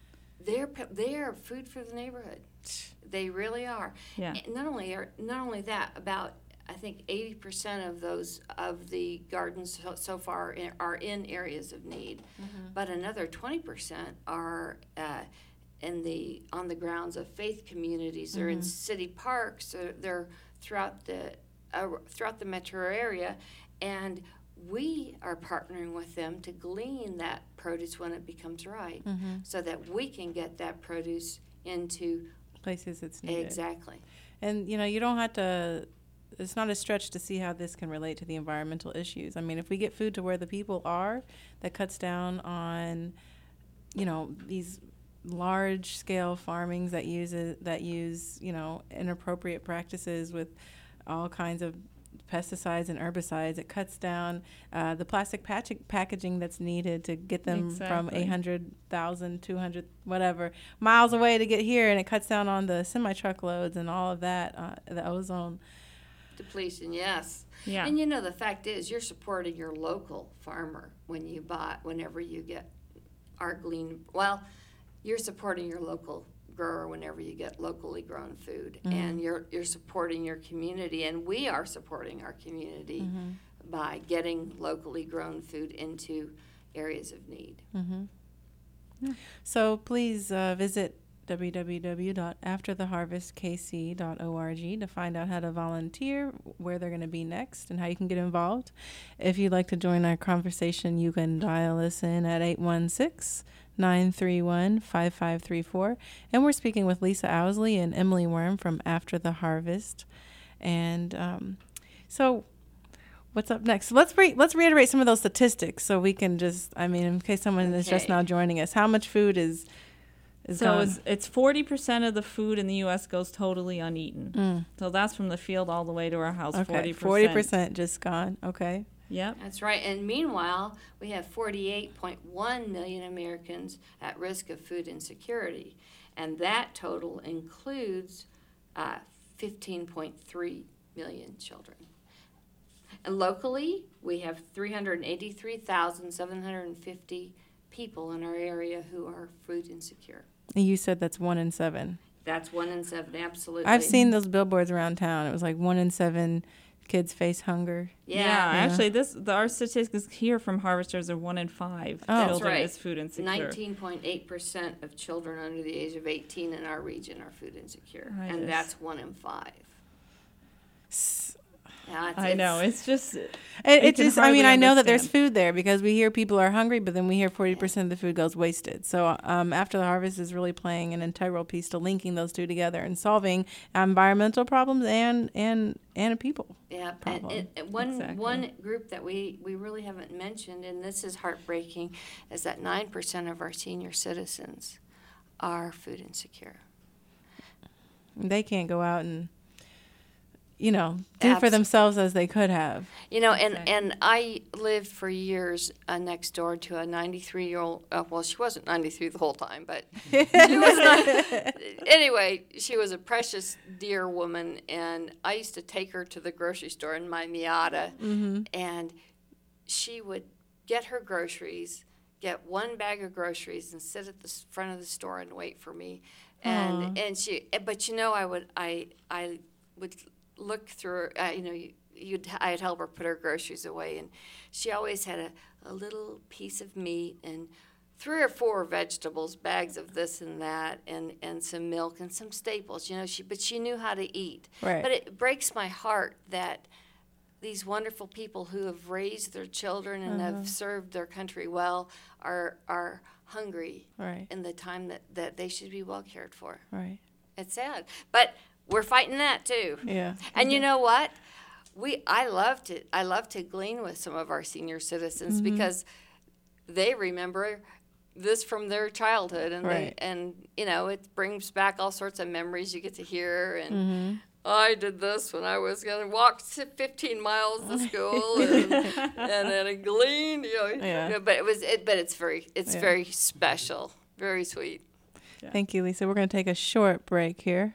they're pe- they're food for the neighborhood. They really are. Yeah. And not only are not only that, about I think eighty percent of those of the gardens so, so far in, are in areas of need, mm-hmm. but another twenty percent are uh, in the on the grounds of faith communities. They're mm-hmm. in city parks. They're, they're throughout the uh, throughout the metro area, and we are partnering with them to glean that produce when it becomes ripe, mm-hmm. so that we can get that produce into places it's needed. Exactly. And you know, you don't have to. It's not a stretch to see how this can relate to the environmental issues. I mean, if we get food to where the people are, that cuts down on, you know, these large-scale farmings that use that use you know inappropriate practices with all kinds of pesticides and herbicides. It cuts down uh, the plastic patch- packaging that's needed to get them exactly. from eight hundred thousand, two hundred, whatever, miles away to get here, and it cuts down on the semi-truck loads and all of that, uh, the ozone. Depletion, yes. Yeah. And you know, the fact is, you're supporting your local farmer when you buy, whenever you get our glean. Well, you're supporting your local grower whenever you get locally grown food, mm-hmm. and you're you're supporting your community, and we are supporting our community mm-hmm. by getting locally grown food into areas of need. Mm-hmm. Yeah. So please uh, visit w w w dot after the harvest k c dot org to find out how to volunteer, where they're going to be next, and how you can get involved. If you'd like to join our conversation, you can dial us in at eight one six, nine three one, five five three four. And we're speaking with Lisa Owsley and Emily Worm from After the Harvest. And um, so what's up next? Let's re- let's reiterate some of those statistics so we can just, I mean, in case someone okay. is just now joining us, how much food is Is so it's, it's forty percent of the food in the U S goes totally uneaten. Mm. So that's from the field all the way to our house, okay. forty percent. forty percent just gone, okay. Yep. That's right. And meanwhile, we have forty-eight point one million Americans at risk of food insecurity. And that total includes uh, fifteen point three million children. And locally, we have three hundred eighty-three thousand seven hundred fifty people in our area who are food insecure. And you said that's one in seven. That's one in seven, absolutely. I've seen those billboards around town. It was like one in seven kids face hunger. Yeah, yeah, yeah. Actually, this the, our statistics here from Harvesters are one in five oh. children right. is food insecure. nineteen point eight percent of children under the age of eighteen in our region are food insecure, I and just, that's one in five. S- Yeah, it's, I know. It's just. It, it just. I mean, I know understand. that there's food there because we hear people are hungry, but then we hear forty percent of the food goes wasted. So, um, After the Harvest is really playing an integral piece to linking those two together and solving environmental problems and and and a people. Yeah, problem. and, and one exactly. one group that we, we really haven't mentioned, and this is heartbreaking, is that nine percent of our senior citizens are food insecure. They can't go out and, you know, do Absol- for themselves as they could have. You know, and, okay. and I lived for years uh, next door to a ninety-three-year-old, uh, well, she wasn't ninety-three the whole time, but she was not, anyway, she was a precious, dear woman, and I used to take her to the grocery store in my Miata, mm-hmm. and she would get her groceries, get one bag of groceries, and sit at the front of the store and wait for me. And Aww. and she, but you know, I would, I, I would look through, uh, you know, you'd, I'd help her put her groceries away, and she always had a, a little piece of meat and three or four vegetables, bags of this and that, and, and some milk and some staples, you know, she, but she knew how to eat. Right. But it breaks my heart that these wonderful people who have raised their children and uh-huh. have served their country well are are hungry right. in the time that, that they should be well cared for. Right. It's sad. But we're fighting that too. Yeah. And mm-hmm. you know what? We I love to I love to glean with some of our senior citizens mm-hmm. because they remember this from their childhood, and right. they, and you know, it brings back all sorts of memories you get to hear. And mm-hmm. I did this when I was going to walk fifteen miles to school, and, and then a glean, you know. Yeah. But it was it. But it's very it's yeah. very special, very sweet. Yeah. Thank you, Lisa. We're going to take a short break here.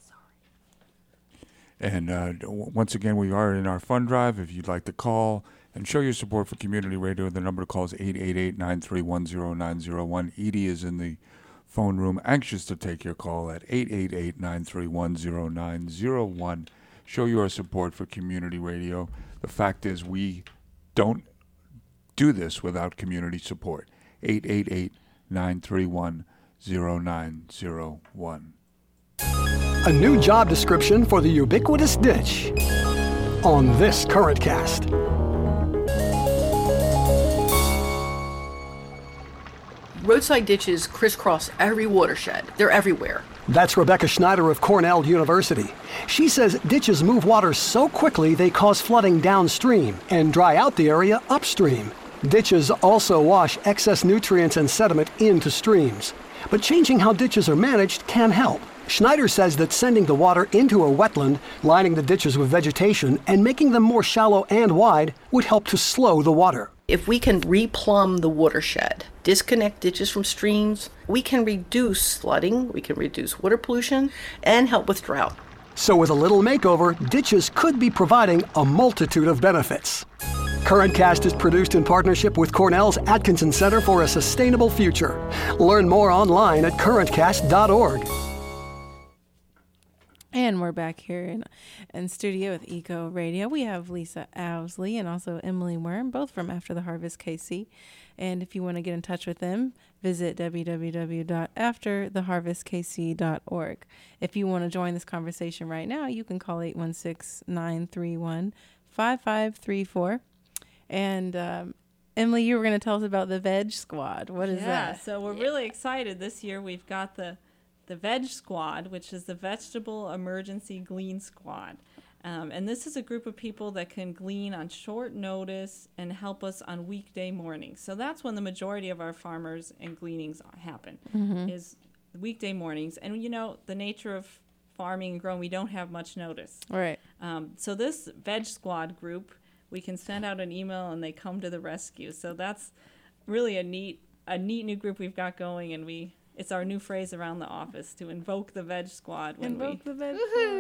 And uh, once again, we are in our fund drive. If you'd like to call and show your support for community radio, the number to call is eight eight eight, nine three one, zero nine zero one. Edie is in the phone room, anxious to take your call at eight eight eight, nine three one, zero nine zero one. Show your support for community radio. The fact is we don't do this without community support. eight eight eight, nine three one, zero nine zero one. A new job description for the ubiquitous ditch on this Current Cast. Roadside ditches crisscross every watershed. They're everywhere. That's Rebecca Schneider of Cornell University. She says ditches move water so quickly they cause flooding downstream and dry out the area upstream. Ditches also wash excess nutrients and sediment into streams. But changing how ditches are managed can help. Schneider says that sending the water into a wetland, lining the ditches with vegetation, and making them more shallow and wide would help to slow the water. If we can replumb the watershed, disconnect ditches from streams, we can reduce flooding, we can reduce water pollution, and help with drought. So with a little makeover, ditches could be providing a multitude of benefits. Current Cast is produced in partnership with Cornell's Atkinson Center for a Sustainable Future. Learn more online at current cast dot org. And we're back here in, in studio with Eco Radio. We have Lisa Owsley and also Emily Worm, both from After the Harvest K C. And if you want to get in touch with them, visit w w w dot after the harvest k c dot org. If you want to join this conversation right now, you can call eight one six, nine three one, five five three four. And um, Emily, you were going to tell us about the Veg Squad. What is yeah, that? Yeah, so we're yeah. really excited. This year we've got the the Veg Squad, which is the Vegetable Emergency Glean Squad. Um, and this is a group of people that can glean on short notice and help us on weekday mornings. So that's when the majority of our farmers and gleanings happen, mm-hmm. is weekday mornings. And, you know, the nature of farming and growing, we don't have much notice. Right. Um, so this Veg Squad group, we can send out an email and they come to the rescue. So that's really a neat a neat new group we've got going, and we it's our new phrase around the office to invoke the Veg Squad when invoke we the Veg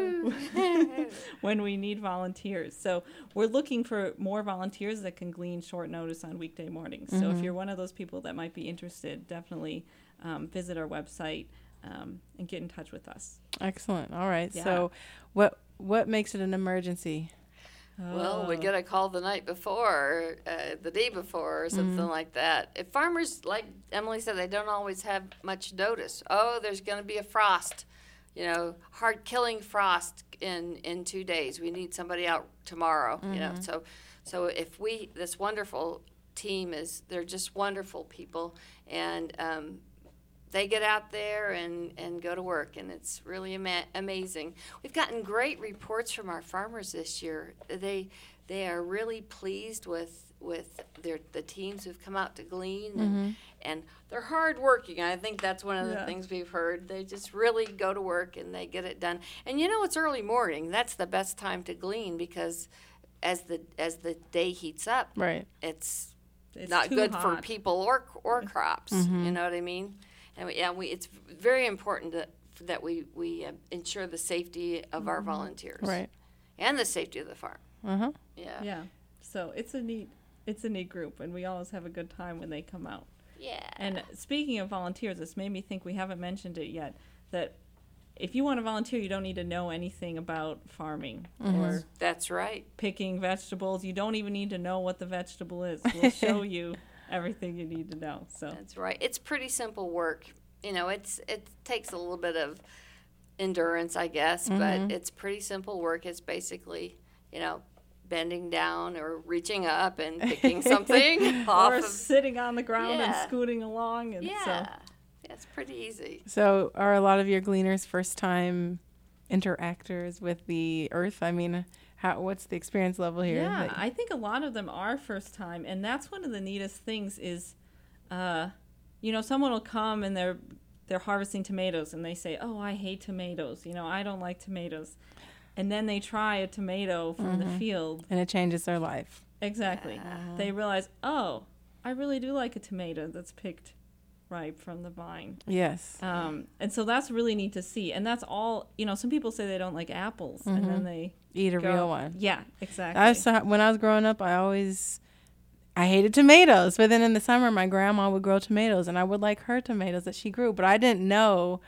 Squad. when we need volunteers. So we're looking for more volunteers that can glean short notice on weekday mornings. Mm-hmm. So if you're one of those people that might be interested, definitely um, visit our website um, and get in touch with us. Excellent. All right. Yeah. So what what makes it an emergency? Well, we get a call the night before, uh, the day before, or something mm-hmm. like that. If farmers, like Emily said, they don't always have much notice. Oh, there's going to be a frost, you know, hard killing frost in, in two days. We need somebody out tomorrow, mm-hmm. you know. So, so if we, this wonderful team is, they're just wonderful people, and um, they get out there and, and go to work, and it's really ama- amazing. We've gotten great reports from our farmers this year. They they are really pleased with with their the teams who've come out to glean, and, mm-hmm. and they're hardworking. I think that's one of the yeah. things we've heard. They just really go to work and they get it done. And you know, it's early morning. That's the best time to glean, because as the as the day heats up, right, it's, it's not good hot. for people or or crops. Mm-hmm. You know what I mean? And we, yeah, we, it's very important to, that we, we uh, ensure the safety of mm-hmm. our volunteers. Right. And the safety of the farm. Uh-huh. Yeah. Yeah. So it's a neat it's a neat group, and we always have a good time when they come out. Yeah. And speaking of volunteers, this made me think, we haven't mentioned it yet, that if you want to volunteer, you don't need to know anything about farming mm-hmm. or That's right. picking vegetables. You don't even need to know what the vegetable is. We'll show you everything you need to know. So that's right. It's pretty simple work. You know, it's it takes a little bit of endurance, I guess, mm-hmm. but it's pretty simple work. It's basically, you know, bending down or reaching up and picking something off or of, sitting on the ground yeah. and scooting along. And yeah, so. yeah, it's pretty easy. So, are a lot of your gleaners first-time interactors with the earth? I mean, How, what's the experience level here? Yeah, that, I think a lot of them are first time, and that's one of the neatest things is, uh, you know, someone will come and they're they're harvesting tomatoes and they say, "Oh, I hate tomatoes. You know, I don't like tomatoes," and then they try a tomato from mm-hmm. the field, and it changes their life. Exactly. Yeah. They realize, "Oh, I really do like a tomato that's picked ripe from the vine." Yes. Um, and so that's really neat to see, and that's all. You know, some people say they don't like apples, mm-hmm. and then they eat a go, real one. Yeah, exactly. I saw, when I was growing up, I always I hated tomatoes. But then in the summer, my grandma would grow tomatoes, and I would like her tomatoes that she grew. But I didn't know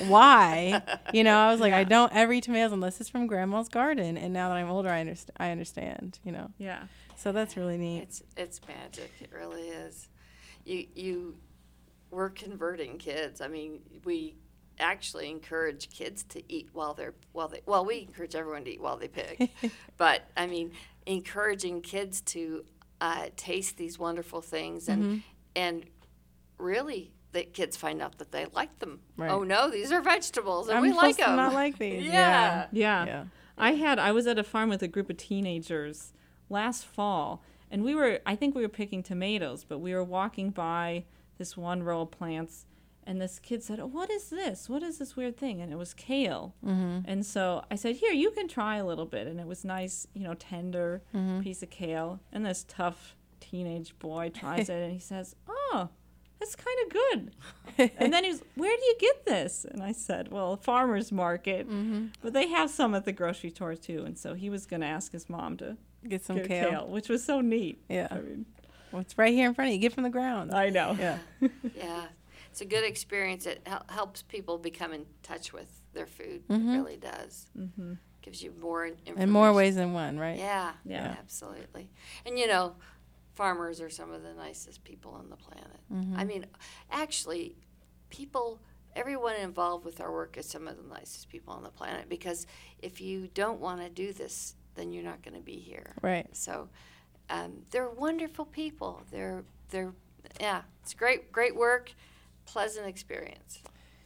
why. You know, I was like, yeah. I don't ever eat tomatoes unless it's from grandma's garden. And now that I'm older, I, underst- I understand, you know. Yeah. So that's really neat. It's it's magic. It really is. You you we're converting kids. I mean, we actually encourage kids to eat while they're while they well, we encourage everyone to eat while they pick. But I mean, encouraging kids to uh, taste these wonderful things and mm-hmm. and really the kids find out that they like them. Right. Oh no, these are vegetables and I'm we like them. To not like these. Yeah. Yeah. yeah. Yeah. I had I was at a farm with a group of teenagers last fall, and we were I think we were picking tomatoes, but we were walking by this one row of plants, and this kid said, oh, what is this? What is this weird thing? And it was kale. Mm-hmm. And so I said, here, you can try a little bit. And it was nice, you know, tender mm-hmm. piece of kale. And this tough teenage boy tries it, and he says, oh, that's kind of good. And then he was, where do you get this? And I said, well, farmer's market. Mm-hmm. But they have some at the grocery store, too. And so he was going to ask his mom to get some get kale. kale, which was so neat. Yeah. I mean, well, it's right here in front of you. Get from the ground. I know. Yeah. Yeah. It's a good experience. It hel- helps people become in touch with their food. Mm-hmm. It really does. Mm-hmm. Gives you more information. In more ways than one, right? Yeah, yeah. Yeah, absolutely. And, you know, farmers are some of the nicest people on the planet. Mm-hmm. I mean, actually, people, everyone involved with our work is some of the nicest people on the planet, because if you don't want to do this, then you're not going to be here. Right. So um, they're wonderful people. They're, they're, yeah, it's great, great work. Pleasant experience.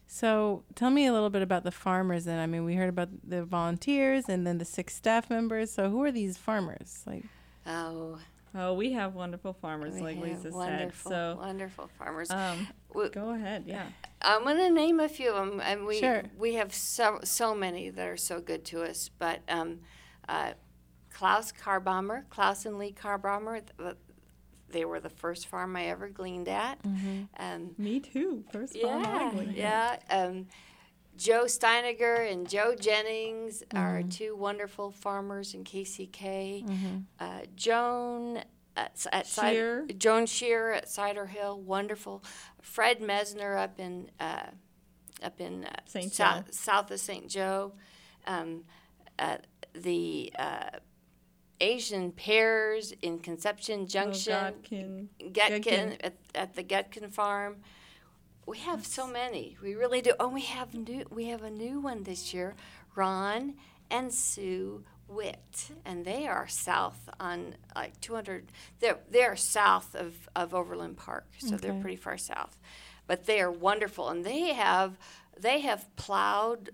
So tell me a little bit about the farmers then. I mean, we heard about the volunteers and then the six staff members. So who are these farmers? Like, oh, oh, we have wonderful farmers, we like Lisa wonderful, said. So wonderful farmers. Um, we, go ahead, yeah. I'm going to name a few of them, and we sure. we have so so many that are so good to us. But um, uh, Klaus Carbomber, Klaus and Lee Carbomber. The, They were the first farm I ever gleaned at. Mm-hmm. Um, Me too. First yeah, farm I gleaned yeah. at. Um, Joe Steiniger and Joe Jennings mm-hmm. are two wonderful farmers in K C K. Mm-hmm. Uh, Joan at, at Shear. Cid- Joan Shear at Cider Hill, wonderful. Fred Mesner up in uh, up in uh, Saint south, Joe. south of Saint Joe. Um, uh, the uh, Asian pears in Conception Junction, oh, Getkin, Getkin, Getkin. At, at the Getkin farm. We have so many. We really do. Oh, we have new. We have a new one this year, Ron and Sue Witt, and they are south on like two hundred. They're they're south of, of Overland Park, so okay. they're pretty far south, but they are wonderful, and they have they have plowed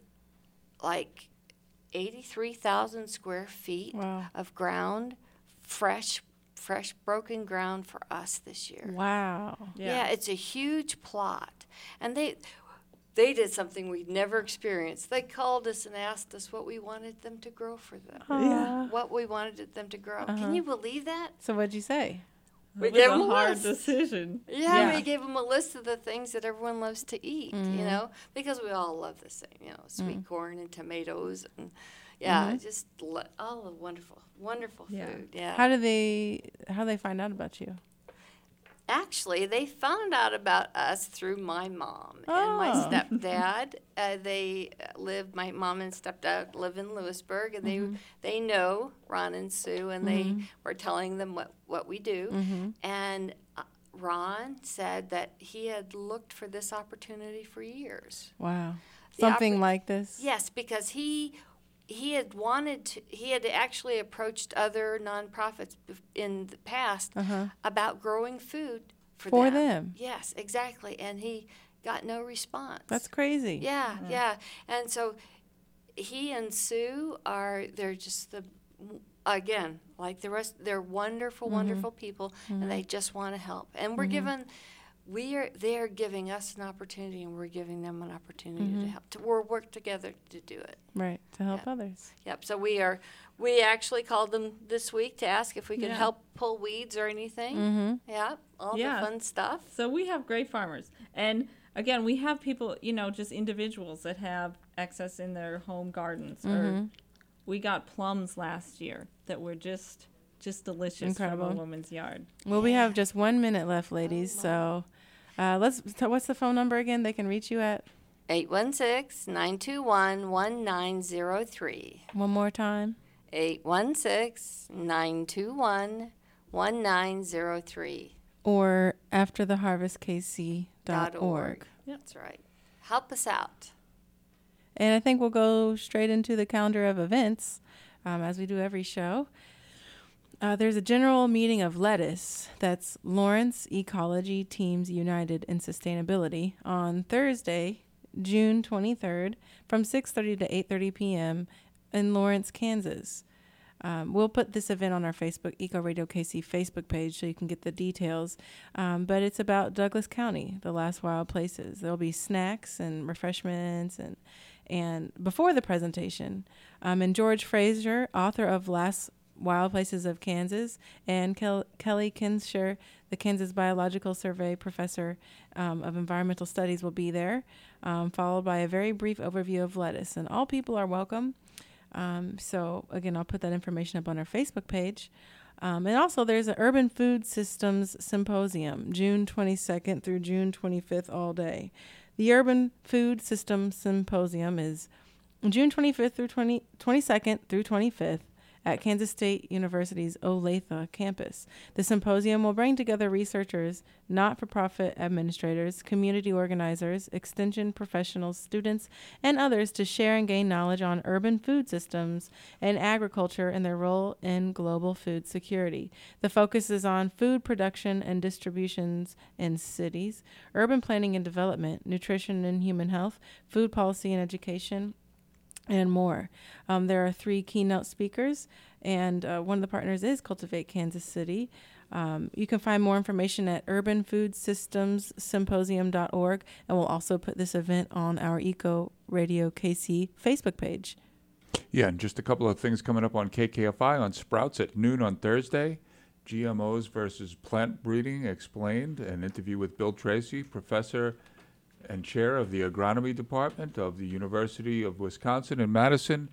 like eighty-three thousand square feet wow. of ground, fresh, fresh broken ground for us this year. Wow. Yeah. Yeah. yeah, it's a huge plot. And they they did something we'd never experienced. They called us and asked us what we wanted them to grow for them. Yeah. What we wanted them to grow. Uh-huh. Can you believe that? So what'd you say? We it gave was them a a hard list. decision. Yeah, Yeah. we gave them a list of the things that everyone loves to eat, Mm-hmm. you know, because we all love the same, you know, sweet mm-hmm. corn and tomatoes and yeah, mm-hmm. just lo- all the wonderful, wonderful Yeah. food. Yeah. How do they how do they find out about you? Actually, they found out about us through my mom Oh. and my stepdad. Uh, they live. My mom and stepdad live in Lewisburg, and Mm-hmm. they they know Ron and Sue, and Mm-hmm. they were telling them what what we do. Mm-hmm. And uh, Ron said that he had looked for this opportunity for years. Wow. The Something oppor- like this? Yes, because he he had wanted to, he had actually approached other nonprofits bef- in the past Uh-huh. about growing food for, For them. them. Yes, exactly. And he got no response. That's crazy. Yeah, yeah. And so he and Sue are, they're just the, again, like the rest, they're wonderful, Mm-hmm. wonderful people, and they just want to help. And we're given, we are, they're giving us an opportunity, and we're giving them an opportunity Mm-hmm. to help. To, we're work together to do it. Right. To help Yeah. others. Yep. So we are. We actually called them this week to ask if we could Yeah. help pull weeds or anything. Mm-hmm. Yeah. All Yeah. the fun stuff. So we have great farmers. And again, we have people, you know, just individuals that have excess in their home gardens. Mm-hmm. Or we got plums last year that were just just delicious Incredible. from a woman's yard. Well, we have just one minute left, ladies. So uh, let's. T- what's the phone number again? They can reach you at eight one six, nine two one, one nine zero three. one more time. eight one six, nine two one, one nine zero three. Or after the harvest k c dot org. Yep. That's right. Help us out. And I think we'll go straight into the calendar of events, um, as we do every show. Uh, there's a general meeting of Lettuce, that's Lawrence Ecology Teams United in Sustainability, on Thursday, June twenty-third, from six thirty to eight thirty p.m. in Lawrence, Kansas. Um, we'll put this event on our Facebook, Eco Radio K C Facebook page, so you can get the details. Um, but it's about Douglas County, the last wild places. There'll be snacks and refreshments and and before the presentation. Um, and George Fraser, author of Last Wild Places of Kansas, and Kel- Kelly Kinsher, the Kansas Biological Survey professor um, of environmental studies, will be there, um, followed by a very brief overview of lettuce. And all people are welcome. Um, so, again, I'll put that information up on our Facebook page. Um, and also, there's an Urban Food Systems Symposium, June twenty-second through June twenty-fifth, all day. The Urban Food Systems Symposium is June twenty-fifth through twenty, twenty-second through twenty-fifth at Kansas State University's Olathe campus. The symposium will bring together researchers, not-for-profit administrators, community organizers, extension professionals, students, and others to share and gain knowledge on urban food systems and agriculture and their role in global food security. The focus is on food production and distributions in cities, urban planning and development, nutrition and human health, food policy and education, and more. Um, there are three keynote speakers, and uh, one of the partners is Cultivate Kansas City. Um, you can find more information at urban food systems symposium dot org, and we'll also put this event on our Eco Radio K C Facebook page. Yeah, and just a couple of things coming up on K K F I on Sprouts at noon on Thursday. G M Os versus plant breeding explained, an interview with Bill Tracy, professor and chair of the agronomy department of the University of Wisconsin in Madison,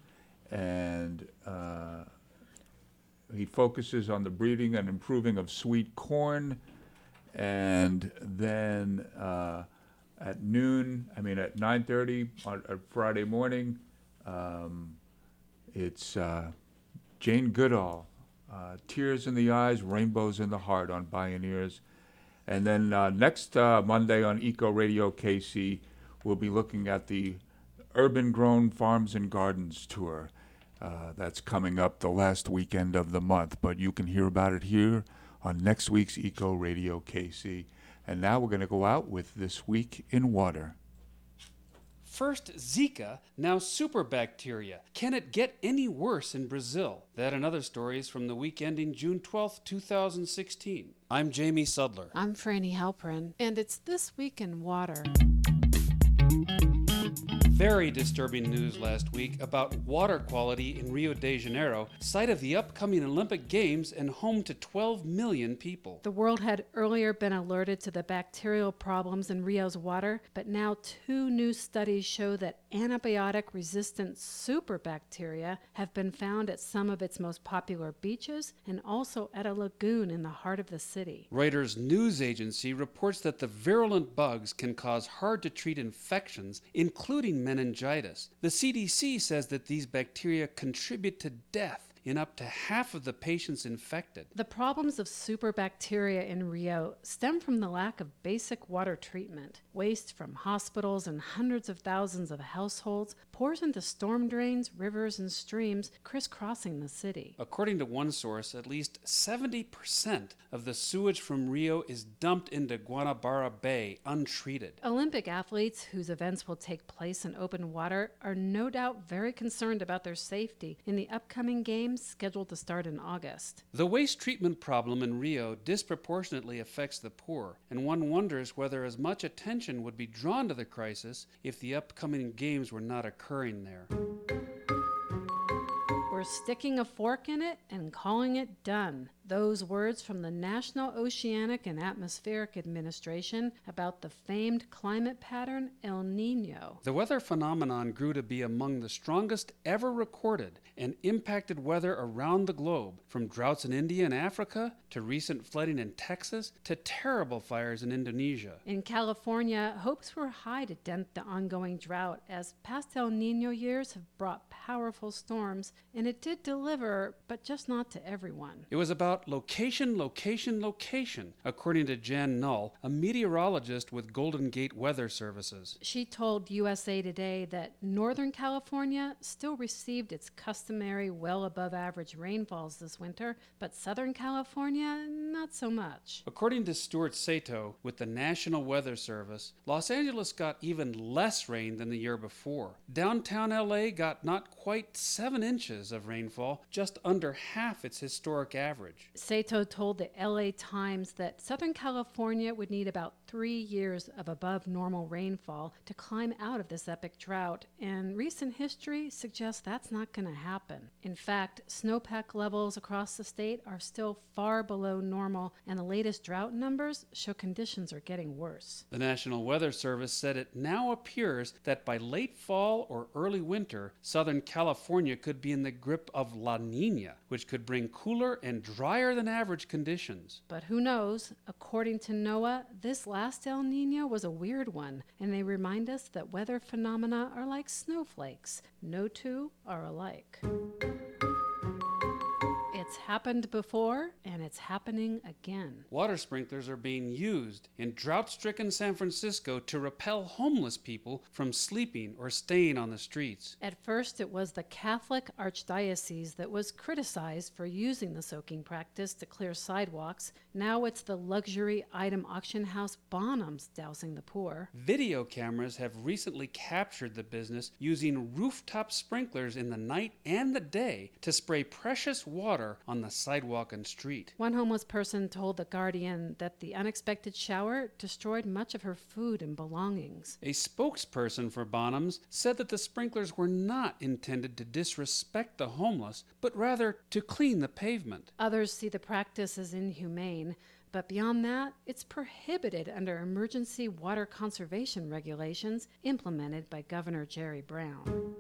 and uh, he focuses on the breeding and improving of sweet corn. And then uh, at noon, I mean at nine thirty on, on Friday morning, um, it's uh, Jane Goodall, uh, Tears in the Eyes, Rainbows in the Heart on Bioneers. And then uh, next uh, Monday on Eco Radio K C, we'll be looking at the Urban Grown Farms and Gardens tour. Uh, that's coming up the last weekend of the month, but you can hear about it here on next week's Eco Radio K C. And now we're going to go out with This Week in Water. First Zika, now superbacteria. Can it get any worse in Brazil? That and other stories from the week ending June twelfth, two thousand sixteen. I'm Jamie Sudler. I'm Franny Halprin, and it's This Week in Water. Very disturbing news last week about water quality in Rio de Janeiro, site of the upcoming Olympic Games and home to twelve million people. The world had earlier been alerted to the bacterial problems in Rio's water, but now two new studies show that antibiotic-resistant superbacteria have been found at some of its most popular beaches and also at a lagoon in the heart of the city. Reuters news agency reports that the virulent bugs can cause hard-to-treat infections, including meningitis. The C D C says that these bacteria contribute to death in up to half of the patients infected. The problems of superbacteria in Rio stem from the lack of basic water treatment. Waste from hospitals and hundreds of thousands of households pours into storm drains, rivers, and streams crisscrossing the city. According to one source, at least seventy percent of the sewage from Rio is dumped into Guanabara Bay untreated. Olympic athletes whose events will take place in open water are no doubt very concerned about their safety in the upcoming games scheduled to start in August. The waste treatment problem in Rio disproportionately affects the poor, and one wonders whether as much attention would be drawn to the crisis if the upcoming games were not occurring there. We're sticking a fork in it and calling it done. Those words from the National Oceanic and Atmospheric Administration about the famed climate pattern El Nino. The weather phenomenon grew to be among the strongest ever recorded and impacted weather around the globe, from droughts in India and Africa to recent flooding in Texas to terrible fires in Indonesia. In California, hopes were high to dent the ongoing drought as past El Nino years have brought powerful storms, and it did deliver, but just not to everyone. It was about location, location, location, according to Jan Null, a meteorologist with Golden Gate Weather Services. She told U S A Today that Northern California still received its customary well above average rainfalls this winter, but Southern California, not so much. According to Stuart Sato with the National Weather Service, Los Angeles got even less rain than the year before. Downtown L A got not quite seven inches of rainfall, just under half its historic average. Sato told the L A Times that Southern California would need about three years of above normal rainfall to climb out of this epic drought, and recent history suggests that's not going to happen. In fact, snowpack levels across the state are still far below normal, and the latest drought numbers show conditions are getting worse. The National Weather Service said it now appears that by late fall or early winter, Southern California could be in the grip of La Nina, which could bring cooler and drier than average conditions. But who knows? According to NOAA, this last El Nino was a weird one, and they remind us that weather phenomena are like snowflakes. No two are alike. It's happened before, and it's happening again. Water sprinklers are being used in drought-stricken San Francisco to repel homeless people from sleeping or staying on the streets. At first, it was the Catholic Archdiocese that was criticized for using the soaking practice to clear sidewalks. Now it's the luxury item auction house Bonhams dousing the poor. Video cameras have recently captured the business using rooftop sprinklers in the night and the day to spray precious water on the sidewalk and street. One homeless person told The Guardian that the unexpected shower destroyed much of her food and belongings. A spokesperson for Bonhams said that the sprinklers were not intended to disrespect the homeless, but rather to clean the pavement. Others see the practice as inhumane, but beyond that, it's prohibited under emergency water conservation regulations implemented by Governor Jerry Brown.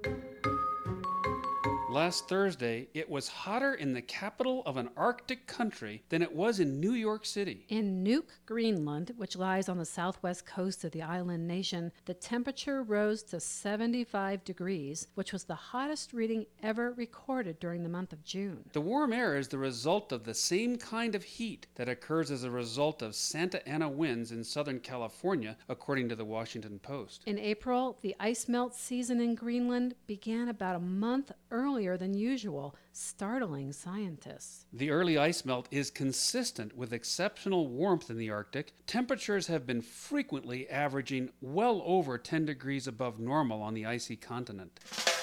Last Thursday, it was hotter in the capital of an Arctic country than it was in New York City. In Nuuk, Greenland, which lies on the southwest coast of the island nation, the temperature rose to seventy-five degrees, which was the hottest reading ever recorded during the month of June. The warm air is the result of the same kind of heat that occurs as a result of Santa Ana winds in Southern California, according to the Washington Post. In April, the ice melt season in Greenland began about a month earlier than usual, startling scientists. The early ice melt is consistent with exceptional warmth in the Arctic. Temperatures have been frequently averaging well over ten degrees above normal on the icy continent.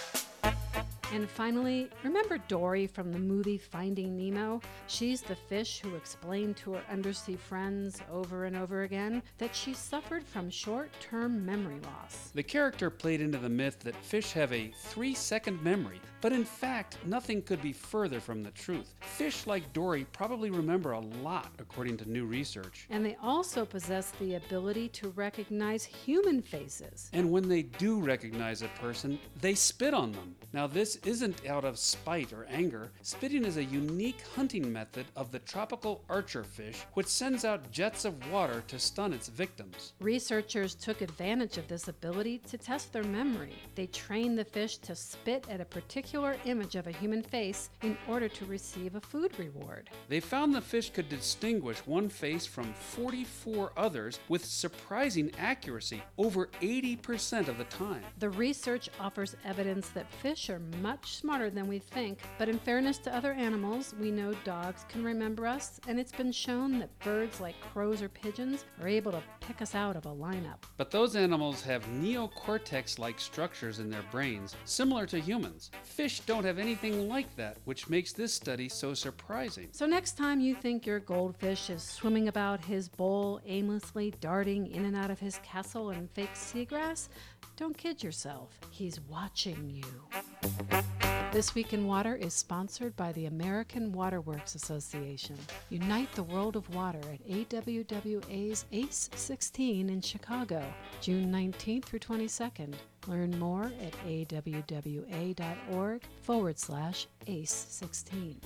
And finally, remember Dory from the movie Finding Nemo? She's the fish who explained to her undersea friends over and over again that she suffered from short-term memory loss. The character played into the myth that fish have a three-second memory, but in fact, nothing could be further from the truth. Fish like Dory probably remember a lot, according to new research. And they also possess the ability to recognize human faces. And when they do recognize a person, they spit on them. Now, this isn't out of spite or anger. Spitting is a unique hunting method of the tropical archerfish, which sends out jets of water to stun its victims. Researchers took advantage of this ability to test their memory. They trained the fish to spit at a particular image of a human face in order to receive a food reward. They found the fish could distinguish one face from forty-four others with surprising accuracy, over eighty percent of the time. The research offers evidence that fish are much smarter than we think, but in fairness to other animals, we know dogs can remember us, and it's been shown that birds like crows or pigeons are able to pick us out of a lineup. But those animals have neocortex-like structures in their brains, similar to humans. Fish don't have anything like that, which makes this study so surprising. So next time you think your goldfish is swimming about his bowl, aimlessly darting in and out of his castle in fake seagrass, don't kid yourself. He's watching you. This Week in Water is sponsored by the American Water Works Association. Unite the world of water at A W W A's A C E sixteen in Chicago, June nineteenth through twenty-second. Learn more at awwa.org forward slash ACE sixteen.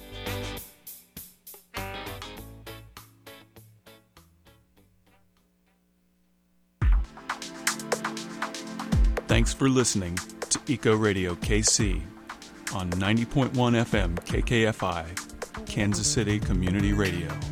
Thanks for listening to Eco Radio K C on ninety point one F M K K F I, Kansas City Community Radio.